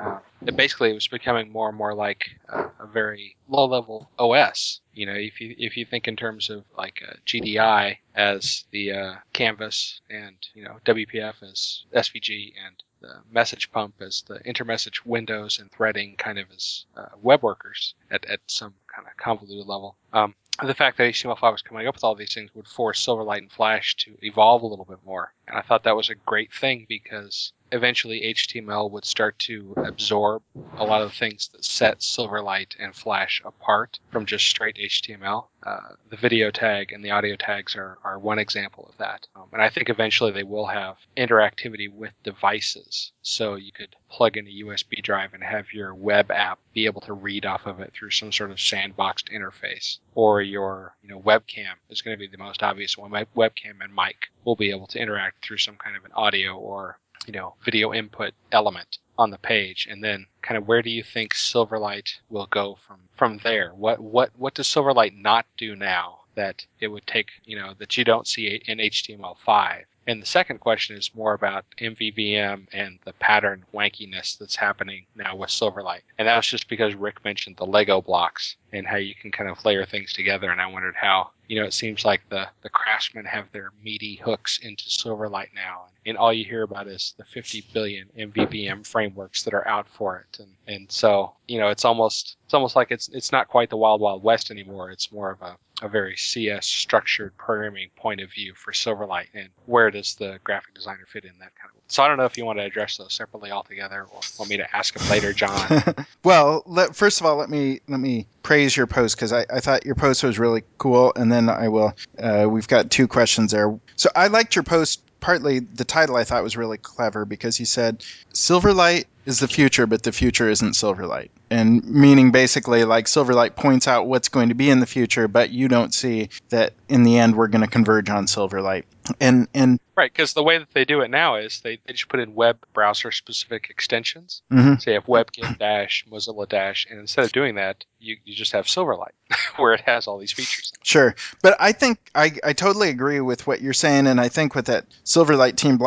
D: basically it was becoming more and more like a very low-level OS. If you think in terms of like GDI as the canvas, and WPF as SVG, and the message pump as the intermessage windows, and threading kind of as web workers at some kind of convoluted level. The fact that HTML5 was coming up with all these things would force Silverlight and Flash to evolve a little bit more. And I thought that was a great thing, because eventually HTML would start to absorb a lot of the things that set Silverlight and Flash apart from just straight HTML. The video tag and the audio tags are one example of that. And I think eventually they will have interactivity with devices. So you could plug in a USB drive and have your web app be able to read off of it through some sort of sandboxed interface. Or your webcam is going to be the most obvious one. My webcam and mic will be able to interact through some kind of an audio or video input element on the page. And then kind of where do you think Silverlight will go from there? What does Silverlight not do now that it would take, that you don't see in HTML5? And the second question is more about MVVM and the pattern wankiness that's happening now with Silverlight. And that was just because Rick mentioned the Lego blocks and how you can kind of layer things together. And I wondered how, it seems like the craftsmen have their meaty hooks into Silverlight now. And all you hear about is the 50 billion MVVM frameworks that are out for it. And so, it's almost like it's not quite the Wild Wild West anymore. It's more of a very CS structured programming point of view for Silverlight, and where does the graphic designer fit in that kind of way. So I don't know if you want to address those separately altogether, or want me to ask them later, John.
C: Well, first of all, let me praise your post, because I thought your post was really cool, and then I will. We've got two questions there. So I liked your post. Partly the title I thought was really clever, because you said Silverlight is the future, but the future isn't Silverlight. And meaning basically like Silverlight points out what's going to be in the future, but you don't see that in the end we're going to converge on Silverlight. And
D: right, because the way that they do it now is they just put in web browser specific extensions.
C: Mhm.
D: So you have WebKit Dash, Mozilla Dash, and instead of doing that, you just have Silverlight, where it has all these features.
C: Sure. But I think I totally agree with what you're saying, and I think what that Silverlight team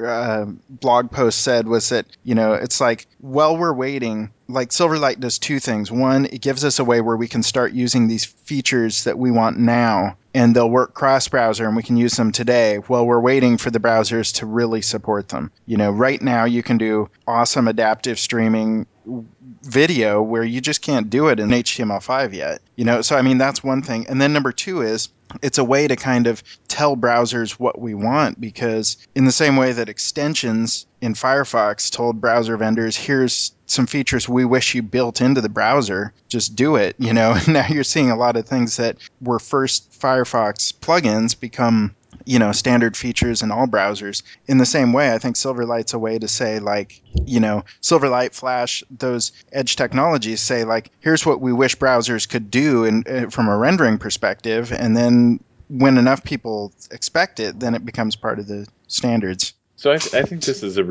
C: blog post said was that, it's like, while we're waiting, like Silverlight does two things. One, it gives us a way where we can start using these features that we want now, and they'll work cross-browser, and we can use them today while we're waiting for the browsers to really support them. Right now you can do awesome adaptive streaming video where you just can't do it in HTML5 yet. So I mean, that's one thing. And then number two is, it's a way to kind of tell browsers what we want, because in the same way that extensions in Firefox told browser vendors, here's some features we wish you built into the browser, just do it, And now you're seeing a lot of things that were first Firefox plugins become, standard features in all browsers. In the same way, I think Silverlight's a way to say, like, Silverlight, Flash, those edge technologies say, like, here's what we wish browsers could do from a rendering perspective, and then when enough people expect it, then it becomes part of the standards.
E: So I think this is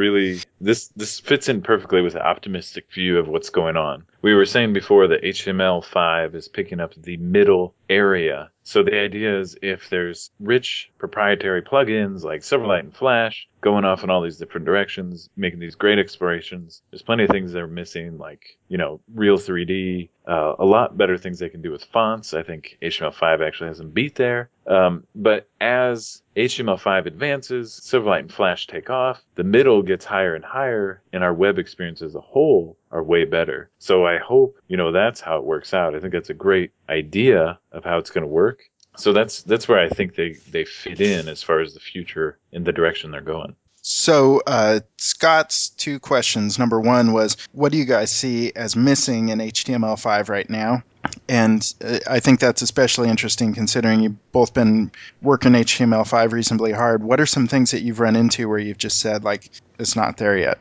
E: this fits in perfectly with the optimistic view of what's going on. We were saying before that HTML5 is picking up the middle area. So the idea is, if there's rich proprietary plugins like Silverlight and Flash going off in all these different directions, making these great explorations, there's plenty of things they're missing, like, Real 3D, a lot better things they can do with fonts. I think HTML5 actually has them beat there. But as HTML5 advances, Silverlight and Flash take off, the middle gets higher and higher, and our web experience as a whole are way better. So I hope, that's how it works out. I think that's a great idea of how it's going to work. So that's where I think they fit in as far as the future in the direction they're going.
C: So Scott's two questions. Number one was, what do you guys see as missing in HTML5 right now? And I think that's especially interesting considering you've both been working HTML5 reasonably hard. What are some things that you've run into where you've just said, like, it's not there yet?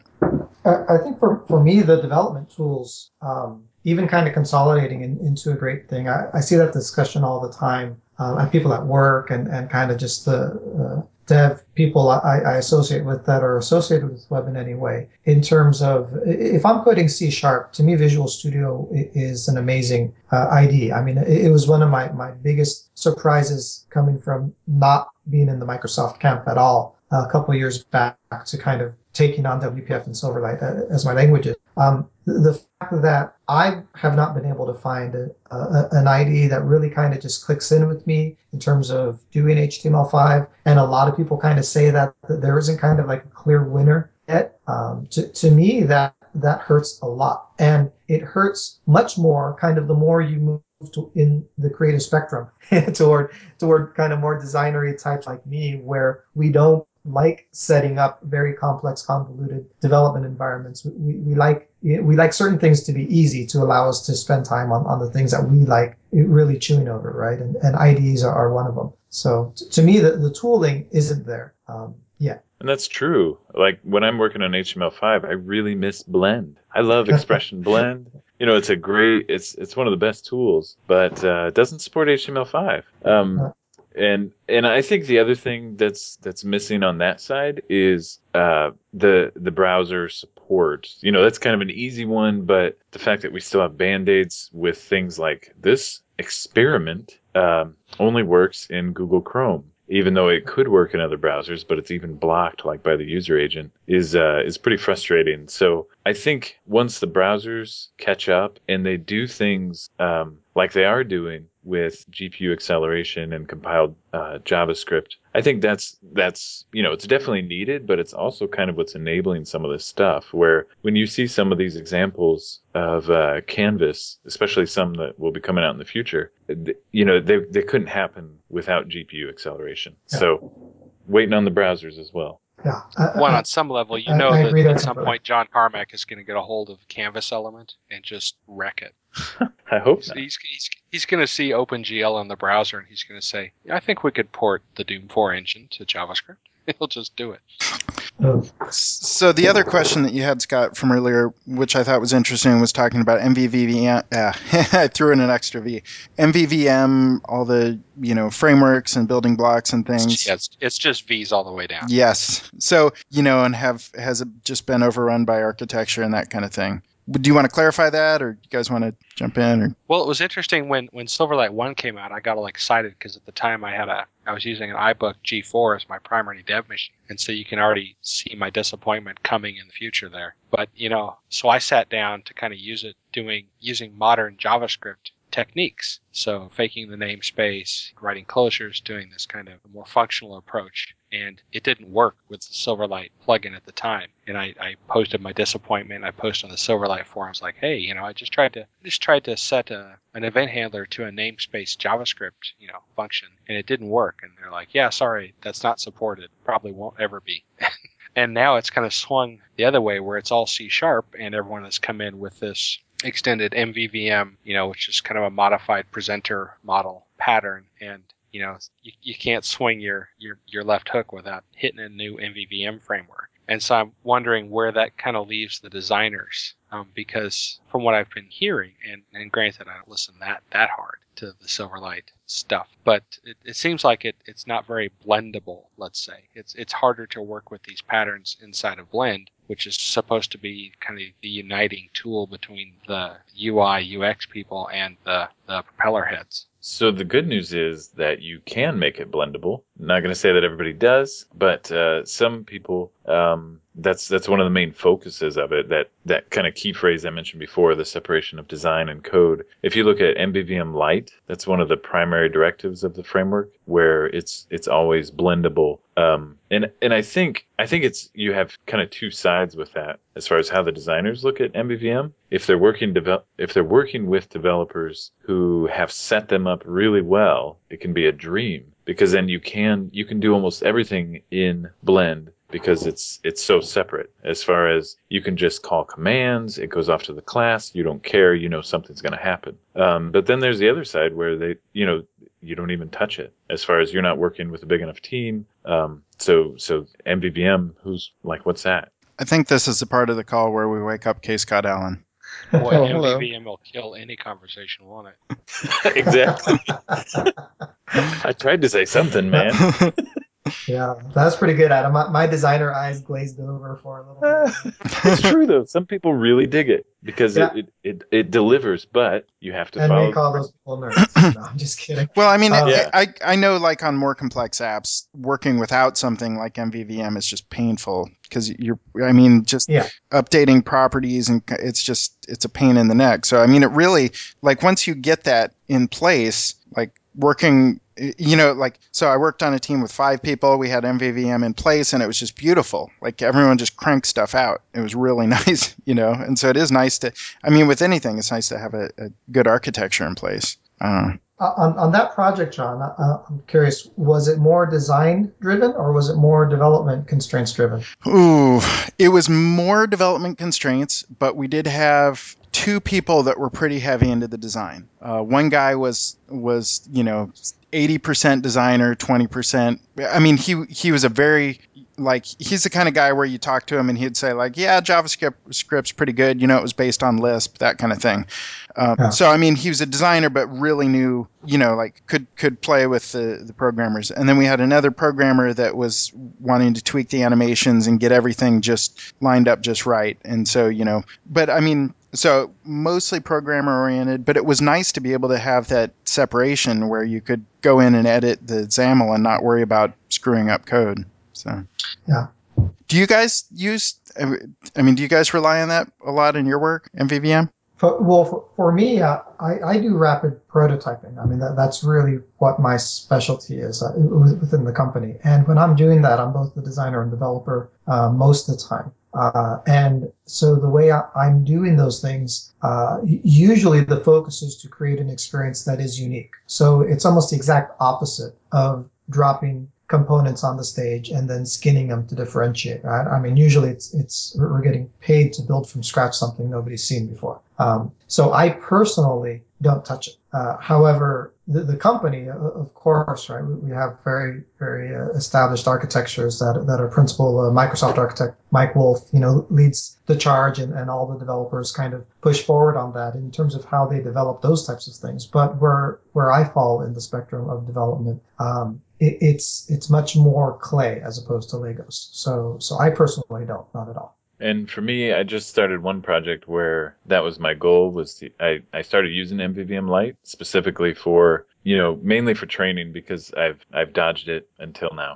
F: I think for me, the development tools, even kind of consolidating into a great thing. I see that discussion all the time. And people at work and kind of just the dev people I associate with that are associated with web in any way. In terms of, if I'm coding C#, to me, Visual Studio is an amazing IDE. I mean, it was one of my biggest surprises coming from not being in the Microsoft camp at all a couple of years back, to kind of taking on WPF and Silverlight as my languages. The fact that I have not been able to find an IDE that really kind of just clicks in with me in terms of doing HTML5, and a lot of people kind of say that there isn't kind of like a clear winner yet. To me, that hurts a lot, and it hurts much more kind of the more you move in the creative spectrum toward kind of more designery types like me, where we don't like setting up very complex, convoluted development environments. We like certain things to be easy to allow us to spend time on the things that we like really chewing over, right? And IDEs are one of them. So to me, the tooling isn't there. Yeah.
E: And that's true. Like when I'm working on HTML5, I really miss Blend. I love Expression Blend. You know, it's one of the best tools, but it doesn't support HTML5. And I think the other thing that's missing on that side is the browser support. You know, that's kind of an easy one, but the fact that we still have band-aids with things like this experiment only works in Google Chrome, even though it could work in other browsers, but it's even blocked like by the user agent, is pretty frustrating. So I think once the browsers catch up and they do things like they are doing with GPU acceleration and compiled JavaScript, I think that's it's definitely needed, but it's also kind of what's enabling some of this stuff. Where when you see some of these examples of Canvas, especially some that will be coming out in the future, they couldn't happen without GPU acceleration. Yeah. So waiting on the browsers as well.
F: Yeah.
D: On some level, that at some point John Carmack is going to get a hold of Canvas Element and just wreck it.
E: I hope so.
D: He's going to see OpenGL in the browser and he's going to say, I think we could port the Doom 4 engine to JavaScript. He'll just do it.
C: So the other question that you had, Scott, from earlier, which I thought was interesting, was talking about MVVM. I threw in an extra V. MVVM, all the frameworks and building blocks and things.
D: It's just V's all the way down.
C: Yes. So and has it just been overrun by architecture and that kind of thing? Do you want to clarify that, or do you guys want to jump in? Or?
D: Well, it was interesting when Silverlight 1 came out. I got all excited because at the time I was using an iBook G4 as my primary dev machine, and so you can already see my disappointment coming in the future there. But so I sat down to kind of use it using modern JavaScript techniques. So faking the namespace, writing closures, doing this kind of more functional approach. And it didn't work with the Silverlight plugin at the time. And I posted my disappointment. I posted on the Silverlight forums like, hey, I just tried to set an event handler to a namespace JavaScript, function, and it didn't work. And they're like, yeah, sorry, that's not supported. Probably won't ever be. And now it's kind of swung the other way where it's all C# and everyone has come in with this extended MVVM, which is kind of a modified presenter model pattern. And, you can't swing your left hook without hitting a new MVVM framework. And so I'm wondering where that kind of leaves the designers, because from what I've been hearing, and granted I don't listen that hard to the Silverlight stuff, but it seems like it's not very blendable, let's say. It's harder to work with these patterns inside of Blend, which is supposed to be kind of the uniting tool between the UI, UX people and the propeller heads.
E: So the good news is that you can make it blendable. I'm not going to say that everybody does, but some people, that's one of the main focuses of it, that kind of key phrase I mentioned before, the separation of design and code. If you look at MVVM Lite, that's one of the primary directives of the framework, where it's always blendable. And I think you have kind of two sides with that as far as how the designers look at MVVM. If they're working with developers who have set them up really well, it can be a dream, because then you can do almost everything in Blend, because it's so separate. As far as you can just call commands, it goes off to the class, you don't care, something's going to happen. But then there's the other side where you don't even touch it, as far as you're not working with a big enough team. So MVVM, who's like, what's that?
C: I think this is the part of the call where we wake up K. Scott Allen.
D: Boy, MVVM will kill any conversation, won't it?
E: Exactly. I tried to say something, man.
F: Yeah, that's pretty good, Adam. My designer eyes glazed over for a little bit.
E: It's true though. Some people really dig it because
F: Yeah,
E: it delivers, but you have to
F: and we
E: follow.
F: call those people nerds. No, I'm just kidding.
C: Well, I mean,
E: Yeah.
C: I know like on more complex apps, working without something like MVVM is just painful because I mean, just
F: Yeah.
C: updating properties and it's a pain in the neck. So, I mean, it really, like once you get that in place, like working, so I worked on a team with 5 people. We had MVVM in place and it was just beautiful. Like everyone just cranked stuff out. It was really nice, and so it is nice I mean, with anything, it's nice to have a good architecture in place.
F: On that project, John, I'm curious, was it more design driven or was it more development constraints driven?
C: Ooh, it was more development constraints, but we did have 2 people that were pretty heavy into the design. One guy was 80% designer, 20%. I mean, he was a very he's the kind of guy where you talk to him and he'd say like, yeah, JavaScript's pretty good. It was based on Lisp, that kind of thing.
F: Yeah.
C: So I mean, he was a designer, but really knew, could play with the programmers. And then we had another programmer that was wanting to tweak the animations and get everything just lined up just right. And so, but I mean, so mostly programmer oriented, but it was nice to be able to have that separation where you could go in and edit the XAML and not worry about screwing up code. So,
F: Yeah.
C: do you guys do you guys rely on that a lot in your work, MVVM?
F: For me, I do rapid prototyping. I mean, that's really what my specialty is within the company. And when I'm doing that, I'm both the designer and developer most of the time. And so the way I'm doing those things, usually the focus is to create an experience that is unique. So it's almost the exact opposite of dropping components on the stage and then skinning them to differentiate, right? I mean, usually we're getting paid to build from scratch something nobody's seen before. So I personally don't touch it. However, the company, of course, right? We have very, very established architectures that our principal Microsoft architect, Mike Wolf, leads the charge, and all the developers kind of push forward on that in terms of how they develop those types of things. But where I fall in the spectrum of development, it's much more clay as opposed to Legos. So I personally don't, not at all.
E: And for me, I just started one project where that was my goal. I started using MVVM Lite specifically for, mainly for training because I've dodged it until now.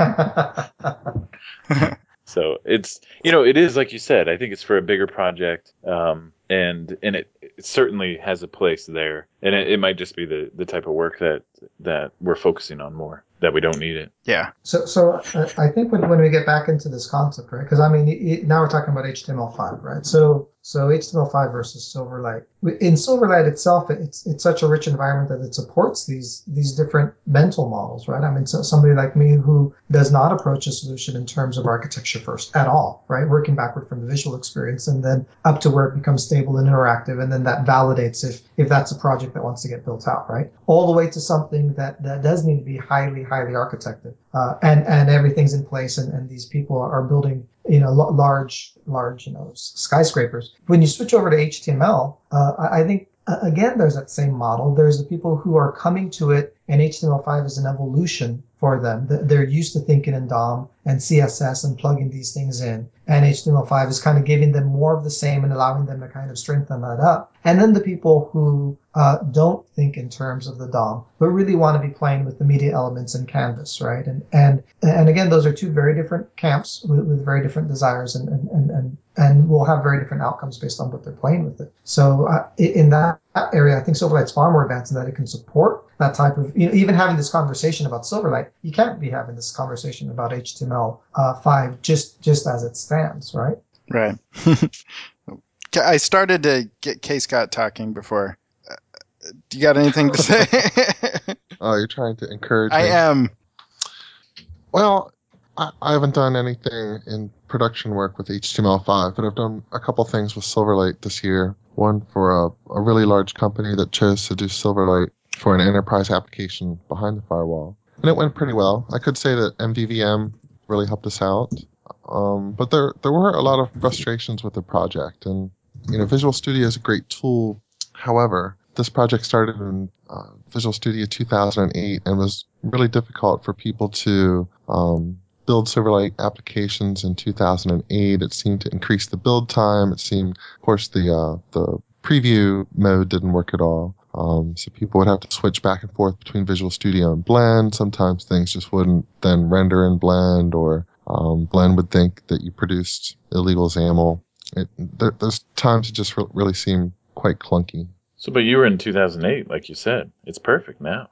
E: So it's, it is like you said. I think it's for a bigger project, and it certainly has a place there. And it might just be the type of work that we're focusing on more, that we don't need it.
C: Yeah.
F: So I think when we get back into this concept, right? Because I mean, now we're talking about HTML5, right? So HTML5 versus Silverlight. In Silverlight itself, it's such a rich environment that it supports these different mental models, right? I mean, somebody like me who does not approach a solution in terms of architecture first at all, right? Working backward from the visual experience and then up to where it becomes stable and interactive, and then that validates if that's a project that wants to get built out, right? All the way to something that does need to be highly, highly architected, and everything's in place, and these people are building large skyscrapers. When you switch over to HTML, I think again there's that same model. There's the people who are coming to it, and HTML5 is an evolution for them. They're used to thinking in DOM and CSS and plugging these things in, and HTML5 is kind of giving them more of the same and allowing them to kind of strengthen that up. And then the people who don't think in terms of the DOM, but really want to be playing with the media elements in Canvas, right? And again, those are 2 very different camps with very different desires, and will have very different outcomes based on what they're playing with it. So in that area, I think Silverlight's far more advanced in that it can support that type of, even having this conversation about Silverlight, you can't be having this conversation about HTML5 just as it stands, right?
C: Right. I started to get K. Scott talking before. Do you got anything to say?
A: Oh, you're trying to encourage
C: I
A: me.
C: am.
A: Well, I haven't done anything in production work with HTML5, but I've done a couple things with Silverlight this year. One for a really large company that chose to do Silverlight for an enterprise application behind the firewall. And it went pretty well. I could say that MVVM really helped us out. But there were a lot of frustrations with the project. And, Visual Studio is a great tool. However, this project started in Visual Studio 2008 and was really difficult for people to build Silverlight applications in 2008. It seemed to increase the build time. It seemed, of course, the preview mode didn't work at all. So people would have to switch back and forth between Visual Studio and Blend. Sometimes things just wouldn't then render in Blend, or Blend would think that you produced illegal XAML. Those times it just really seemed quite clunky.
E: So, but you were in 2008, like you said. It's perfect now.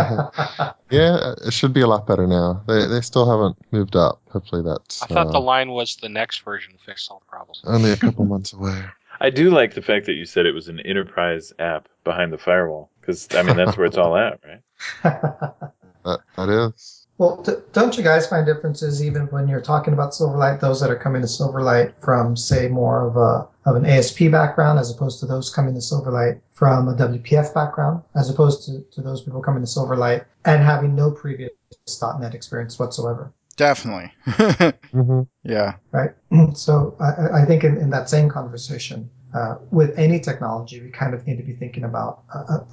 A: Yeah, it should be a lot better now. They still haven't moved up. Hopefully that's...
D: I thought the line was the next version fixed all the problems.
A: only a couple months away.
E: I do like the fact that you said it was an enterprise app behind the firewall, because, I mean, that's where it's all at, right?
A: That is.
F: Well, don't you guys find differences even when you're talking about Silverlight, those that are coming to Silverlight from, say, more of an ASP background, as opposed to those coming to Silverlight from a WPF background, as opposed to those people coming to Silverlight and having no previous .NET experience whatsoever?
C: Definitely.
A: Mm-hmm.
C: Yeah.
F: Right. So I think in that same conversation, with any technology, we kind of need to be thinking about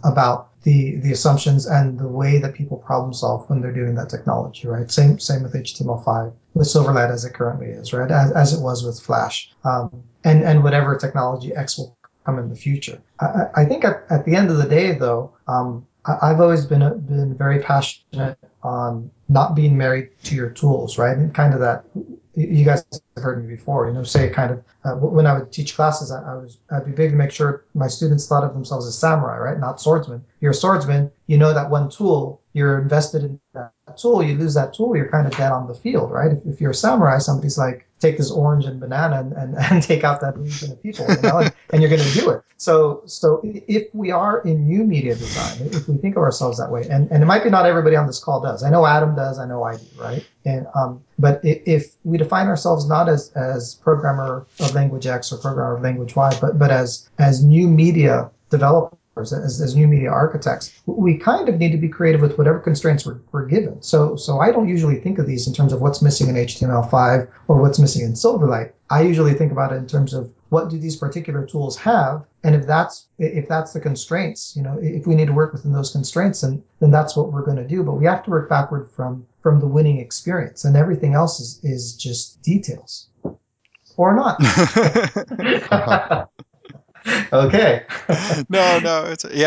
F: the assumptions and the way that people problem solve when they're doing that technology, right? Same with HTML5, with Silverlight as it currently is, right? As it was with Flash, and whatever technology X will come in the future. I think at the end of the day, though, I've always been very passionate on not being married to your tools, right? And kind of that, you guys have heard me before, say kind of, when I would teach classes, I'd be big to make sure my students thought of themselves as samurai, right? Not swordsmen. You're a swordsman, you know that one tool, you're invested in that tool, you lose that tool, you're kind of dead on the field, right? If you're a samurai, somebody's like, take this orange and banana and take out that legion of people, and you're going to do it. So if we are in new media design, if we think of ourselves that way, and it might be not everybody on this call does. I know Adam does, I know I do, right? And but if we define ourselves not as programmer of language X or programmer of language Y, but as new media developers, as new media architects, we kind of need to be creative with whatever constraints we're given. So I don't usually think of these in terms of what's missing in HTML5 or what's missing in Silverlight. I usually think about it in terms of what do these particular tools have, and if that's the constraints, if we need to work within those constraints, then that's what we're going to do. But we have to work backward from the winning experience, and everything else is just details, or not. Okay.
C: No,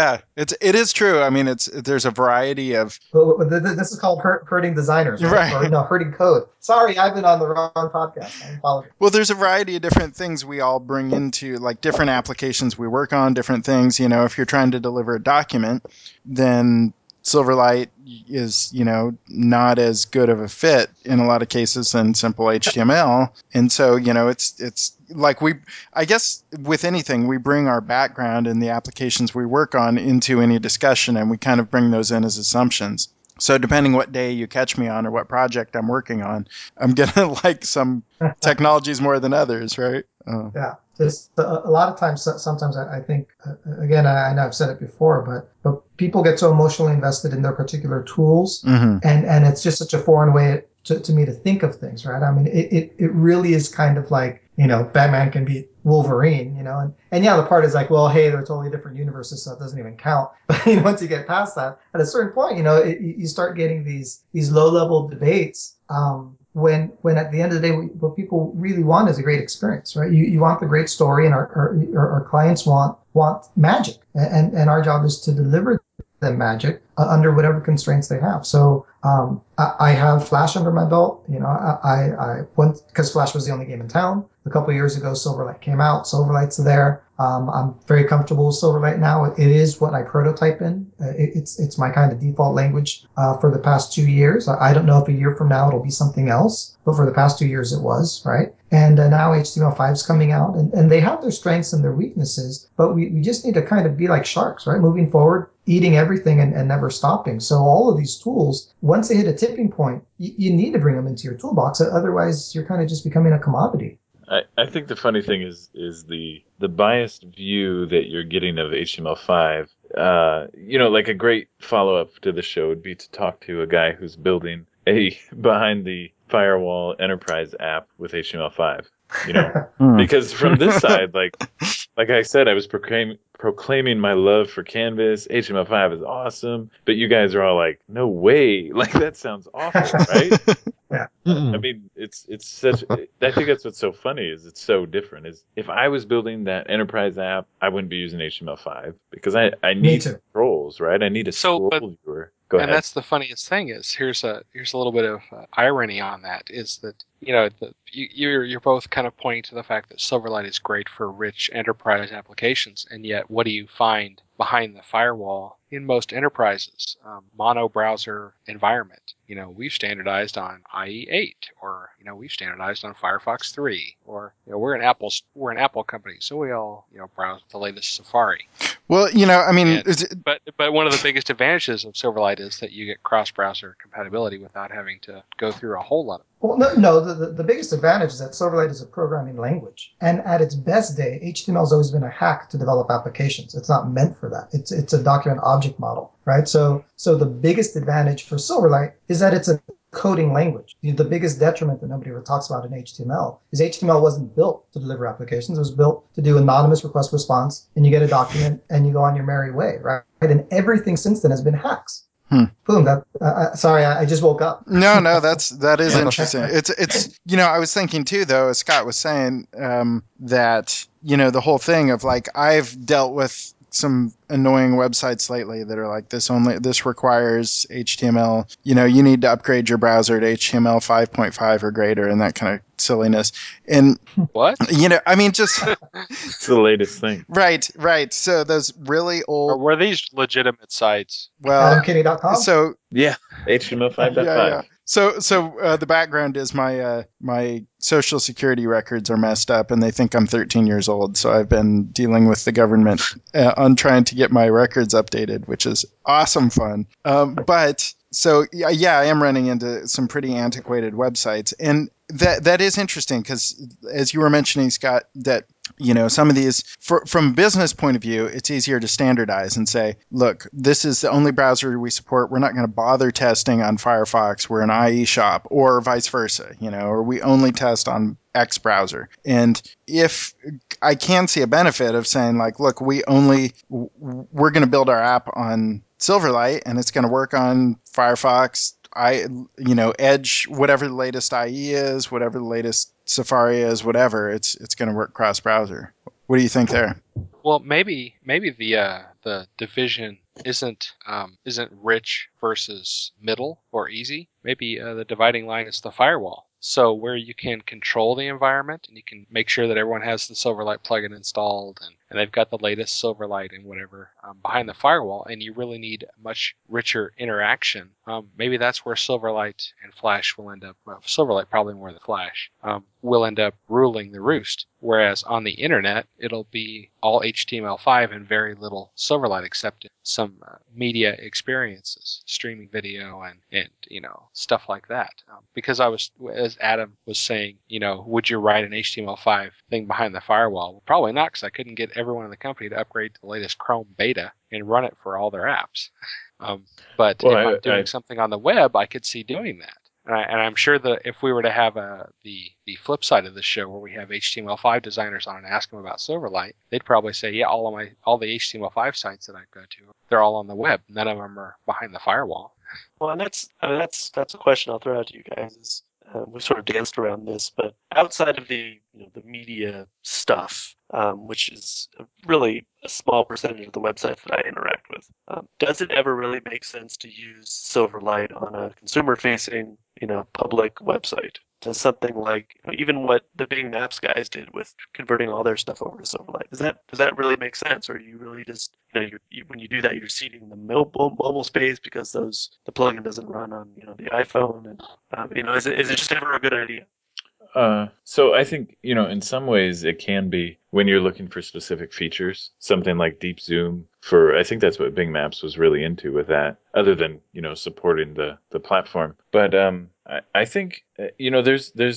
C: it is true. I mean, there's a variety of.
F: This is called hurting designers, right?
C: Right.
F: Or no, hurting code. Sorry, I've been on the wrong podcast. I apologize.
C: Well, there's a variety of different things we all bring into, like different applications we work on, different things. If you're trying to deliver a document, then Silverlight is, not as good of a fit in a lot of cases than simple HTML. And so, it's like I guess with anything, we bring our background and the applications we work on into any discussion, and we kind of bring those in as assumptions. So depending what day you catch me on or what project I'm working on, I'm going to like some technologies more than others, right?
F: Yeah. Just a lot of times, sometimes I think, again, I know I've said it before, but people get so emotionally invested in their particular tools,
C: Mm-hmm.
F: and it's just such a foreign way to me to think of things, right? I mean, it really is kind of like, Batman can beat Wolverine, and yeah, the part is like, well, hey, they're totally different universes, so it doesn't even count. But once you get past that, at a certain point, you start getting these low level debates. When at the end of the day, what people really want is a great experience, right? You want the great story, and our clients want magic, and our job is to deliver them magic under whatever constraints they have. So I have Flash under my belt. I went because Flash was the only game in town. A couple of years ago, Silverlight came out. Silverlight's there. I'm very comfortable with Silverlight now. It is what I prototype in. It's my kind of default language for the past 2 years. I don't know if a year from now it'll be something else, but for the past 2 years it was, right? And now HTML5 is coming out, and they have their strengths and their weaknesses, but we just need to kind of be like sharks, right? Moving forward, eating everything and never stopping. So all of these tools, once they hit a tipping point, you need to bring them into your toolbox. Otherwise, you're kind of just becoming a commodity.
E: I think the funny thing is the biased view that you're getting of HTML5. Like a great follow-up to the show would be to talk to a guy who's building a behind the firewall enterprise app with HTML5. Because from this side, like like I said, I was proclaiming my love for Canvas. HTML5 is awesome, but you guys are all like, "No way!" Like that sounds awful, right?
F: Yeah.
E: I mean, it's such. I think that's what's so funny is it's so different. Is if I was building that enterprise app, I wouldn't be using HTML5 because I
F: Me
E: need
F: too.
E: controls, right? I need a
D: So, but
E: scroll viewer. Go
D: and
E: ahead.
D: that's the funniest thing is here's a little bit of irony on that is that you're both kind of pointing to the fact that Silverlight is great for rich enterprise applications, and yet what do you find behind the firewall in most enterprises? Mono browser environment. We've standardized on IE8, or we've standardized on Firefox 3, or we're an Apple company, so we all browse the latest Safari.
C: Well, I mean,
D: But one of the biggest advantages of Silverlight is that you get cross-browser compatibility without having to go through a whole lot of.
F: Well, no. The biggest advantage is that Silverlight is a programming language, and at its best day, HTML has always been a hack to develop applications. It's not meant for that. It's a document object model, right? So the biggest advantage for Silverlight is that it's a coding language. The biggest detriment that nobody ever talks about in HTML is HTML wasn't built to deliver applications. It was built to do anonymous request response, and you get a document and you go on your merry way, right? And everything since then has been hacks. Boom. Sorry, I just woke up.
C: No, that is interesting. It's I was thinking too, though, as Scott was saying, that the whole thing of like I've dealt with some annoying websites lately that are like this requires HTML. You need to upgrade your browser to HTML 5.5 or greater, and that kind of silliness. And
D: what?
C: I mean, just
E: It's the latest thing.
C: Right. So those really
D: Or
C: old.
D: were these legitimate sites?
C: Well,
F: AdamKinney.com.
C: so
E: Yeah, HTML 5.5.
C: yeah. So the background is my social security records are messed up, and they think I'm 13 years old. So I've been dealing with the government on trying to get my records updated, which is awesome fun. But so yeah, I am running into some pretty antiquated websites, and that is interesting because as you were mentioning, Scott, that some of these, from a business point of view, it's easier to standardize and say, look, this is the only browser we support. We're not going to bother testing on Firefox. We're an IE shop, or vice versa, or we only test on X browser. And if I can see a benefit of saying, like, look, we're going to build our app on Silverlight, and it's going to work on Firefox, Edge, whatever the latest IE is, whatever the latest Safari is, whatever, it's going to work cross-browser. What do you think there?
D: Well, maybe the division isn't rich versus middle or easy. Maybe the dividing line is the firewall. So where you can control the environment and you can make sure that everyone has the Silverlight plugin installed and they've got the latest Silverlight and whatever behind the firewall, and you really need much richer interaction. Maybe that's where Silverlight and Flash will end up. Well, Silverlight probably more than Flash will end up ruling the roost. Whereas on the internet, it'll be all HTML5 and very little Silverlight, except some media experiences, streaming video and stuff like that. Because as Adam was saying, would you write an HTML5 thing behind the firewall? Well, probably not, because I couldn't get everyone in the company to upgrade to the latest Chrome beta and run it for all their apps. But if I'm doing something on the web, I could see doing that. And I'm sure that if we were to have the flip side of the show where we have HTML5 designers on and ask them about Silverlight, they'd probably say, yeah, all the HTML5 sites that I go to, they're all on the web. None of them are behind the firewall.
B: Well, and that's a question I'll throw out to you guys. Is we've sort of danced around this, but outside of the the media stuff, which is really a small percentage of the websites that I interact with, does it ever really make sense to use Silverlight on a consumer-facing, public website? Does something like even what the Bing Maps guys did with converting all their stuff over to Silverlight, does that really make sense, or are you really just when you do that you're seeding the mobile space because the plugin doesn't run on the iPhone, and is it just ever a good idea?
E: So I think, in some ways it can be when you're looking for specific features, something like deep zoom I think that's what Bing Maps was really into with that, other than, supporting the platform. But I think there's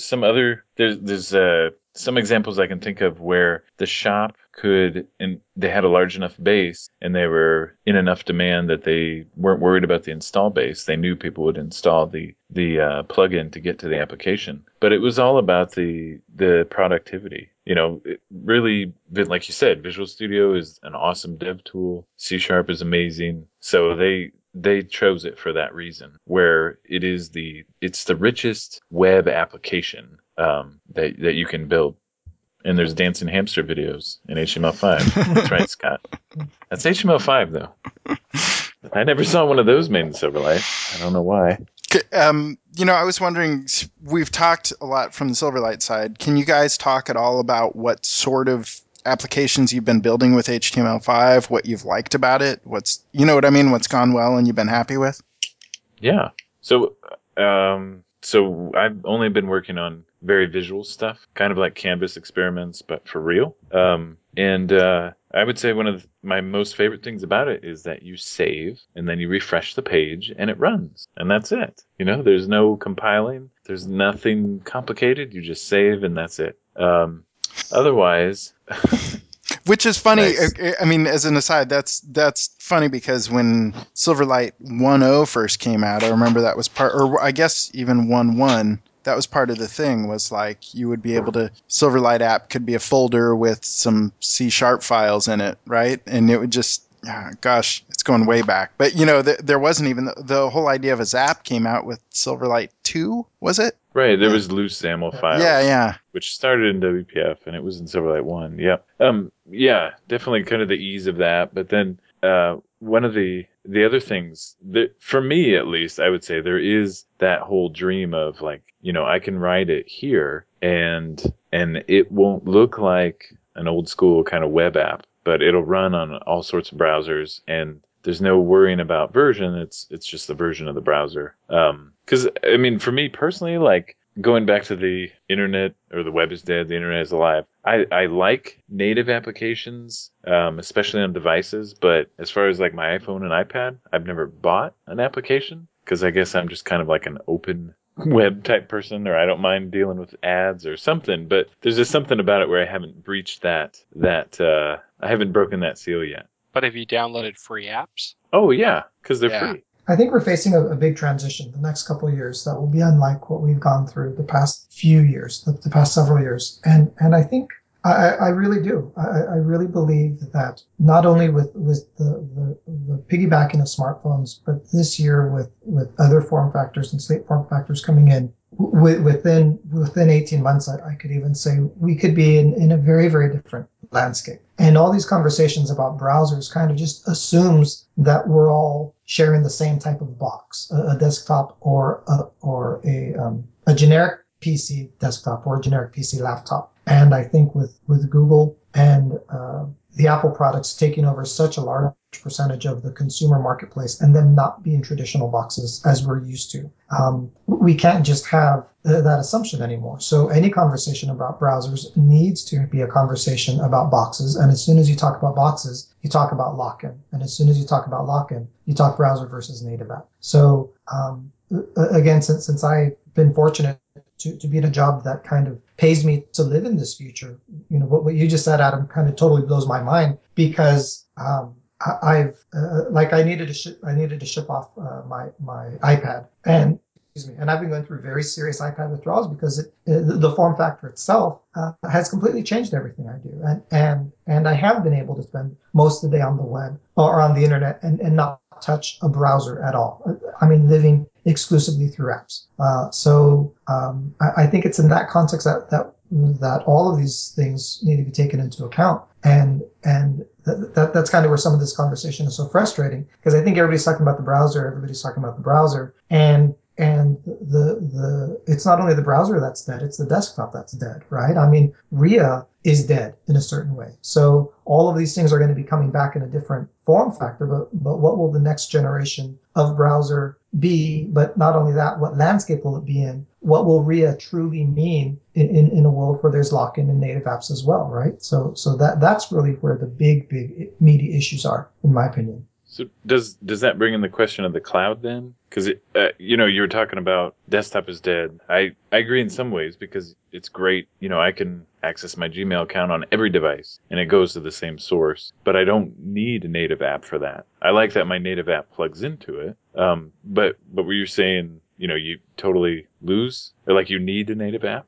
E: some examples I can think of where the shop could, and they had a large enough base and they were in enough demand that they weren't worried about the install base. They knew people would install the plugin to get to the application, but it was all about the productivity. It really, like you said, Visual Studio is an awesome dev tool. C# is amazing. So they chose it for that reason, where it's the richest web application that you can build. And there's dancing hamster videos in HTML5. That's right, Scott. That's HTML5 though. I never saw one of those made in Silverlight. I don't know why.
C: I was wondering, we've talked a lot from the Silverlight side. Can you guys talk at all about what sort of applications you've been building with HTML5, what you've liked about it, what's gone well and you've been happy with?
E: Yeah. So I've only been working on very visual stuff, kind of like Canvas experiments, but for real. And I would say one of my most favorite things about it is that you save and then you refresh the page and it runs. And that's it. There's no compiling. There's nothing complicated. You just save and that's it. Otherwise...
C: Which is funny.
E: Nice.
C: I mean, as an aside, that's funny because when Silverlight 1.0 first came out, I remember that was or I guess even 1.1, that was part of the thing, was like you would be able to, Silverlight app could be a folder with some C# files in it, right? And it would just, gosh, it's going way back. But, there wasn't even, the whole idea of a Zap came out with Silverlight 2, was it?
E: Right, there was loose XAML files.
C: Yeah.
E: Which started in WPF, and it was in Silverlight 1. Yep. Yeah, definitely kind of the ease of that. But then one of the other things, that, for me at least, I would say there is that whole dream of like, I can write it here, and it won't look like an old school kind of web app, but it'll run on all sorts of browsers, and there's no worrying about version. It's just the version of the browser. Because, I mean, for me personally, like, going back to the internet, or the web is dead, the internet is alive, I like native applications, especially on devices, but as far as like my iPhone and iPad, I've never bought an application, because I guess I'm just kind of like an open web type person, or I don't mind dealing with ads or something, but there's just something about it where I haven't breached that I haven't broken that seal yet.
D: But have you downloaded free apps?
E: Oh, yeah, because they're free.
F: I think we're facing a big transition the next couple of years that will be unlike what we've gone through the past few years, the past several years. And I think I really do. I really believe that not only with the piggybacking of smartphones, but this year with other form factors and state form factors coming in, within 18 months, I could even say we could be in a very, very different landscape. And all these conversations about browsers kind of just assumes that we're all sharing the same type of box, a desktop or a generic PC desktop or a generic PC laptop. And I think with Google and the Apple products taking over such a large percentage of the consumer marketplace and then not being traditional boxes as we're used to, we can't just have that assumption anymore. So any conversation about browsers needs to be a conversation about boxes. And as soon as you talk about boxes, you talk about lock-in. And as soon as you talk about lock-in, you talk browser versus native app. So again, since I've been fortunate to be in a job that kind of pays me to live in this future, what you just said, Adam, kind of totally blows my mind, because I've I needed to ship off my iPad, and I've been going through very serious iPad withdrawals because the form factor itself has completely changed everything I do, and I have been able to spend most of the day on the web or on the internet and not touch a browser at all. I mean, living exclusively through apps. So I think it's in that context that all of these things need to be taken into account, and that's kind of where some of this conversation is so frustrating, because I think everybody's talking about the browser, and the it's not only the browser that's dead, it's the desktop that's dead, right? I mean, RIA is dead in a certain way. So all of these things are going to be coming back in a different form factor, but what will the next generation of browser be? But not only that, what landscape will it be in? What will RIA truly mean in a world where there's lock-in and native apps as well, right? So that's really where the big meaty issues are, in my opinion.
E: So does that bring in the question of the cloud then? Because you were talking about desktop is dead. I agree in some ways because it's great. I can access my Gmail account on every device and it goes to the same source. But I don't need a native app for that. I like that my native app plugs into it. But were you saying you totally lose or like you need a native app?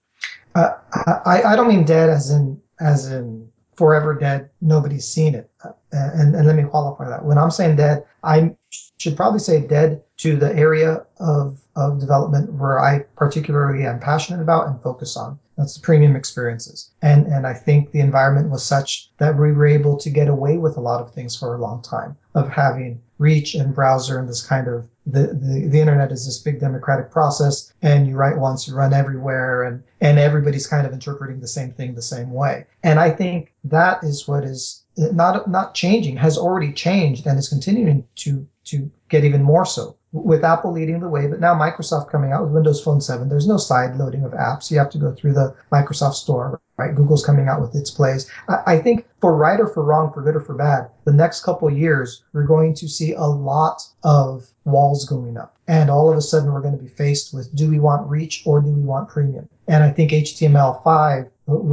F: I don't mean dead as in forever dead. Nobody's seen it. And let me qualify that. When I'm saying dead, I should probably say dead to the area of development where I particularly am passionate about and focus on. That's the premium experiences. And I think the environment was such that we were able to get away with a lot of things for a long time of having reach and browser and this kind of the internet is this big democratic process and you write once, you run everywhere and everybody's kind of interpreting the same thing the same way. And I think that is what is not changing, has already changed and is continuing to get even more so with Apple leading the way. But now Microsoft coming out with Windows Phone 7, there's no side loading of apps. You have to go through the Microsoft Store, right? Google's coming out with its Plays. I think for right or for wrong, for good or for bad, the next couple of years, we're going to see a lot of walls going up. And all of a sudden, we're going to be faced with, do we want reach or do we want premium? And I think HTML5,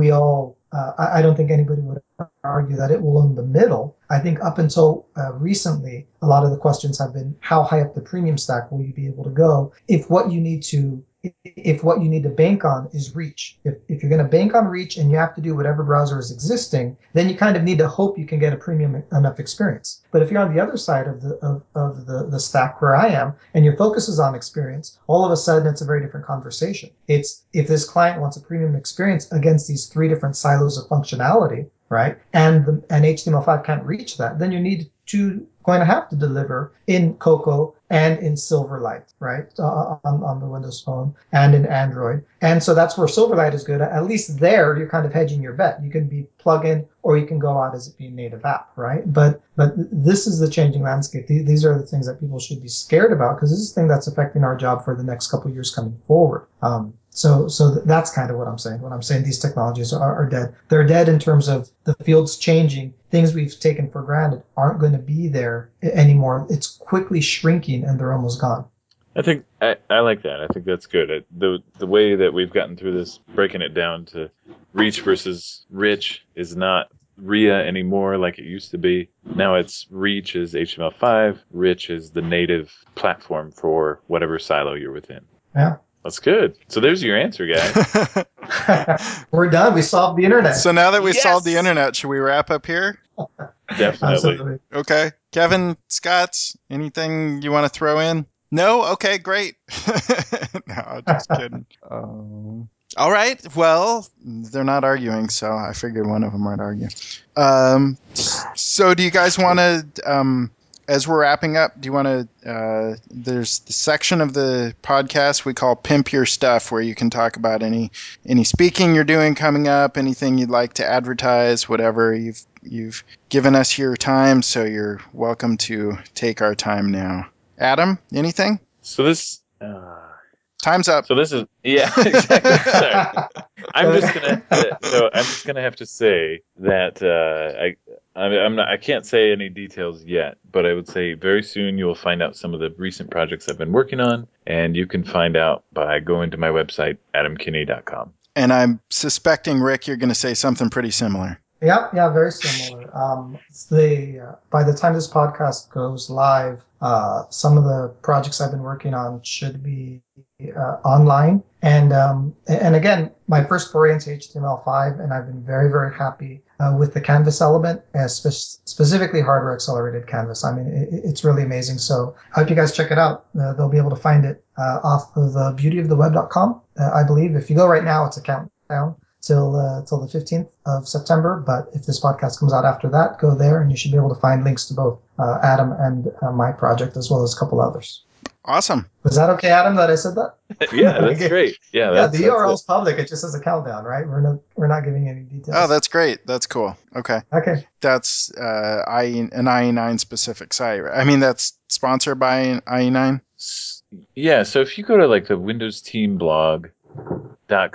F: I don't think anybody would argue that it will own the middle. I think up until recently, a lot of the questions have been, how high up the premium stack will you be able to go if what you need to bank on is reach? If you're going to bank on reach and you have to do whatever browser is existing, then you kind of need to hope you can get a premium enough experience. But if you're on the other side of the stack where I am and your focus is on experience, all of a sudden it's a very different conversation. It's if this client wants a premium experience against these three different silos of functionality, right? And HTML5 can't reach that, then you need to going to have to deliver in Cocoa and in Silverlight, right? On the Windows Phone and in Android. And so that's where Silverlight is good. At least there, you're kind of hedging your bet. You can be plug-in or you can go out as it being native app, right? But this is the changing landscape. These are the things that people should be scared about because this is the thing that's affecting our job for the next couple of years coming forward. So that's kind of what I'm saying. When I'm saying these technologies are dead, they're dead in terms of the field's changing. Things we've taken for granted aren't going to be there anymore. It's quickly shrinking and they're almost gone.
E: I think I like that. I think that's good. The way that we've gotten through this, breaking it down to reach versus rich is not RIA anymore like it used to be. Now it's reach is HTML5, rich is the native platform for whatever silo you're within.
F: Yeah.
E: That's good. So there's your answer, guys.
F: We're done. We solved the internet.
C: So now that we solved the internet, should we wrap up here?
E: Definitely.
F: Absolutely.
C: Okay. Kevin, Scott, anything you want to throw in? No? Okay, great. No, just kidding. All right. Well, they're not arguing, so I figured one of them might argue. So do you guys want to... as we're wrapping up, do you want to, there's the section of the podcast we call Pimp Your Stuff, where you can talk about any speaking you're doing coming up, anything you'd like to advertise, whatever. You've given us your time, so you're welcome to take our time now. Adam, anything?
E: So this...
C: Time's up.
E: So this is... Yeah, exactly. Sorry. I'm just gonna have to say that I can't say any details yet, but I would say very soon you will find out some of the recent projects I've been working on, and you can find out by going to my website, adamkinney.com.
C: And I'm suspecting, Rick, you're going to say something pretty similar.
F: Yeah, very similar. By the time this podcast goes live, some of the projects I've been working on should be online. And again, my first foray into HTML5, and I've been very, very happy with the Canvas element, specifically hardware accelerated Canvas. I mean, it's really amazing. So I hope you guys check it out. They'll be able to find it off of beautyoftheweb.com. I believe if you go right now, it's a countdown till the 15th of September. But if this podcast comes out after that, go there and you should be able to find links to both Adam and my project, as well as a couple others.
C: Awesome.
F: Was that okay, Adam, that I said that?
E: Yeah, that's great. Yeah,
F: the URL's public. It just says a countdown, right? We're not giving any details.
C: Oh, that's great. That's cool. Okay. That's an IE9 specific site. I mean, that's sponsored by IE9?
E: Yeah, so if you go to like the Windows Team blog.com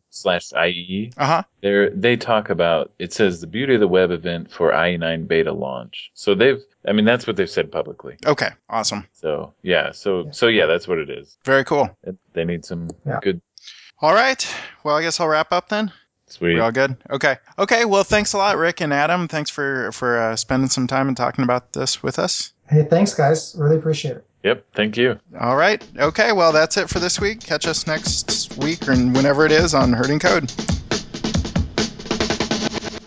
E: IE.
C: Uh-huh.
E: They talk about, it says the beauty of the web event for IE9 beta launch. So that's what they've said publicly.
C: Okay, awesome.
E: So yeah, that's what it is.
C: Very cool.
E: They need some
F: Yeah.
E: good.
C: All right. Well, I guess I'll wrap up then.
E: Sweet.
C: We're all good? Okay. Well, thanks a lot, Rick and Adam. Thanks for spending some time and talking about this with us.
F: Hey, thanks, guys. Really appreciate it.
E: Yep. Thank you.
C: All right. Okay, well, that's it for this week. Catch us next week or whenever it is on Herding Code.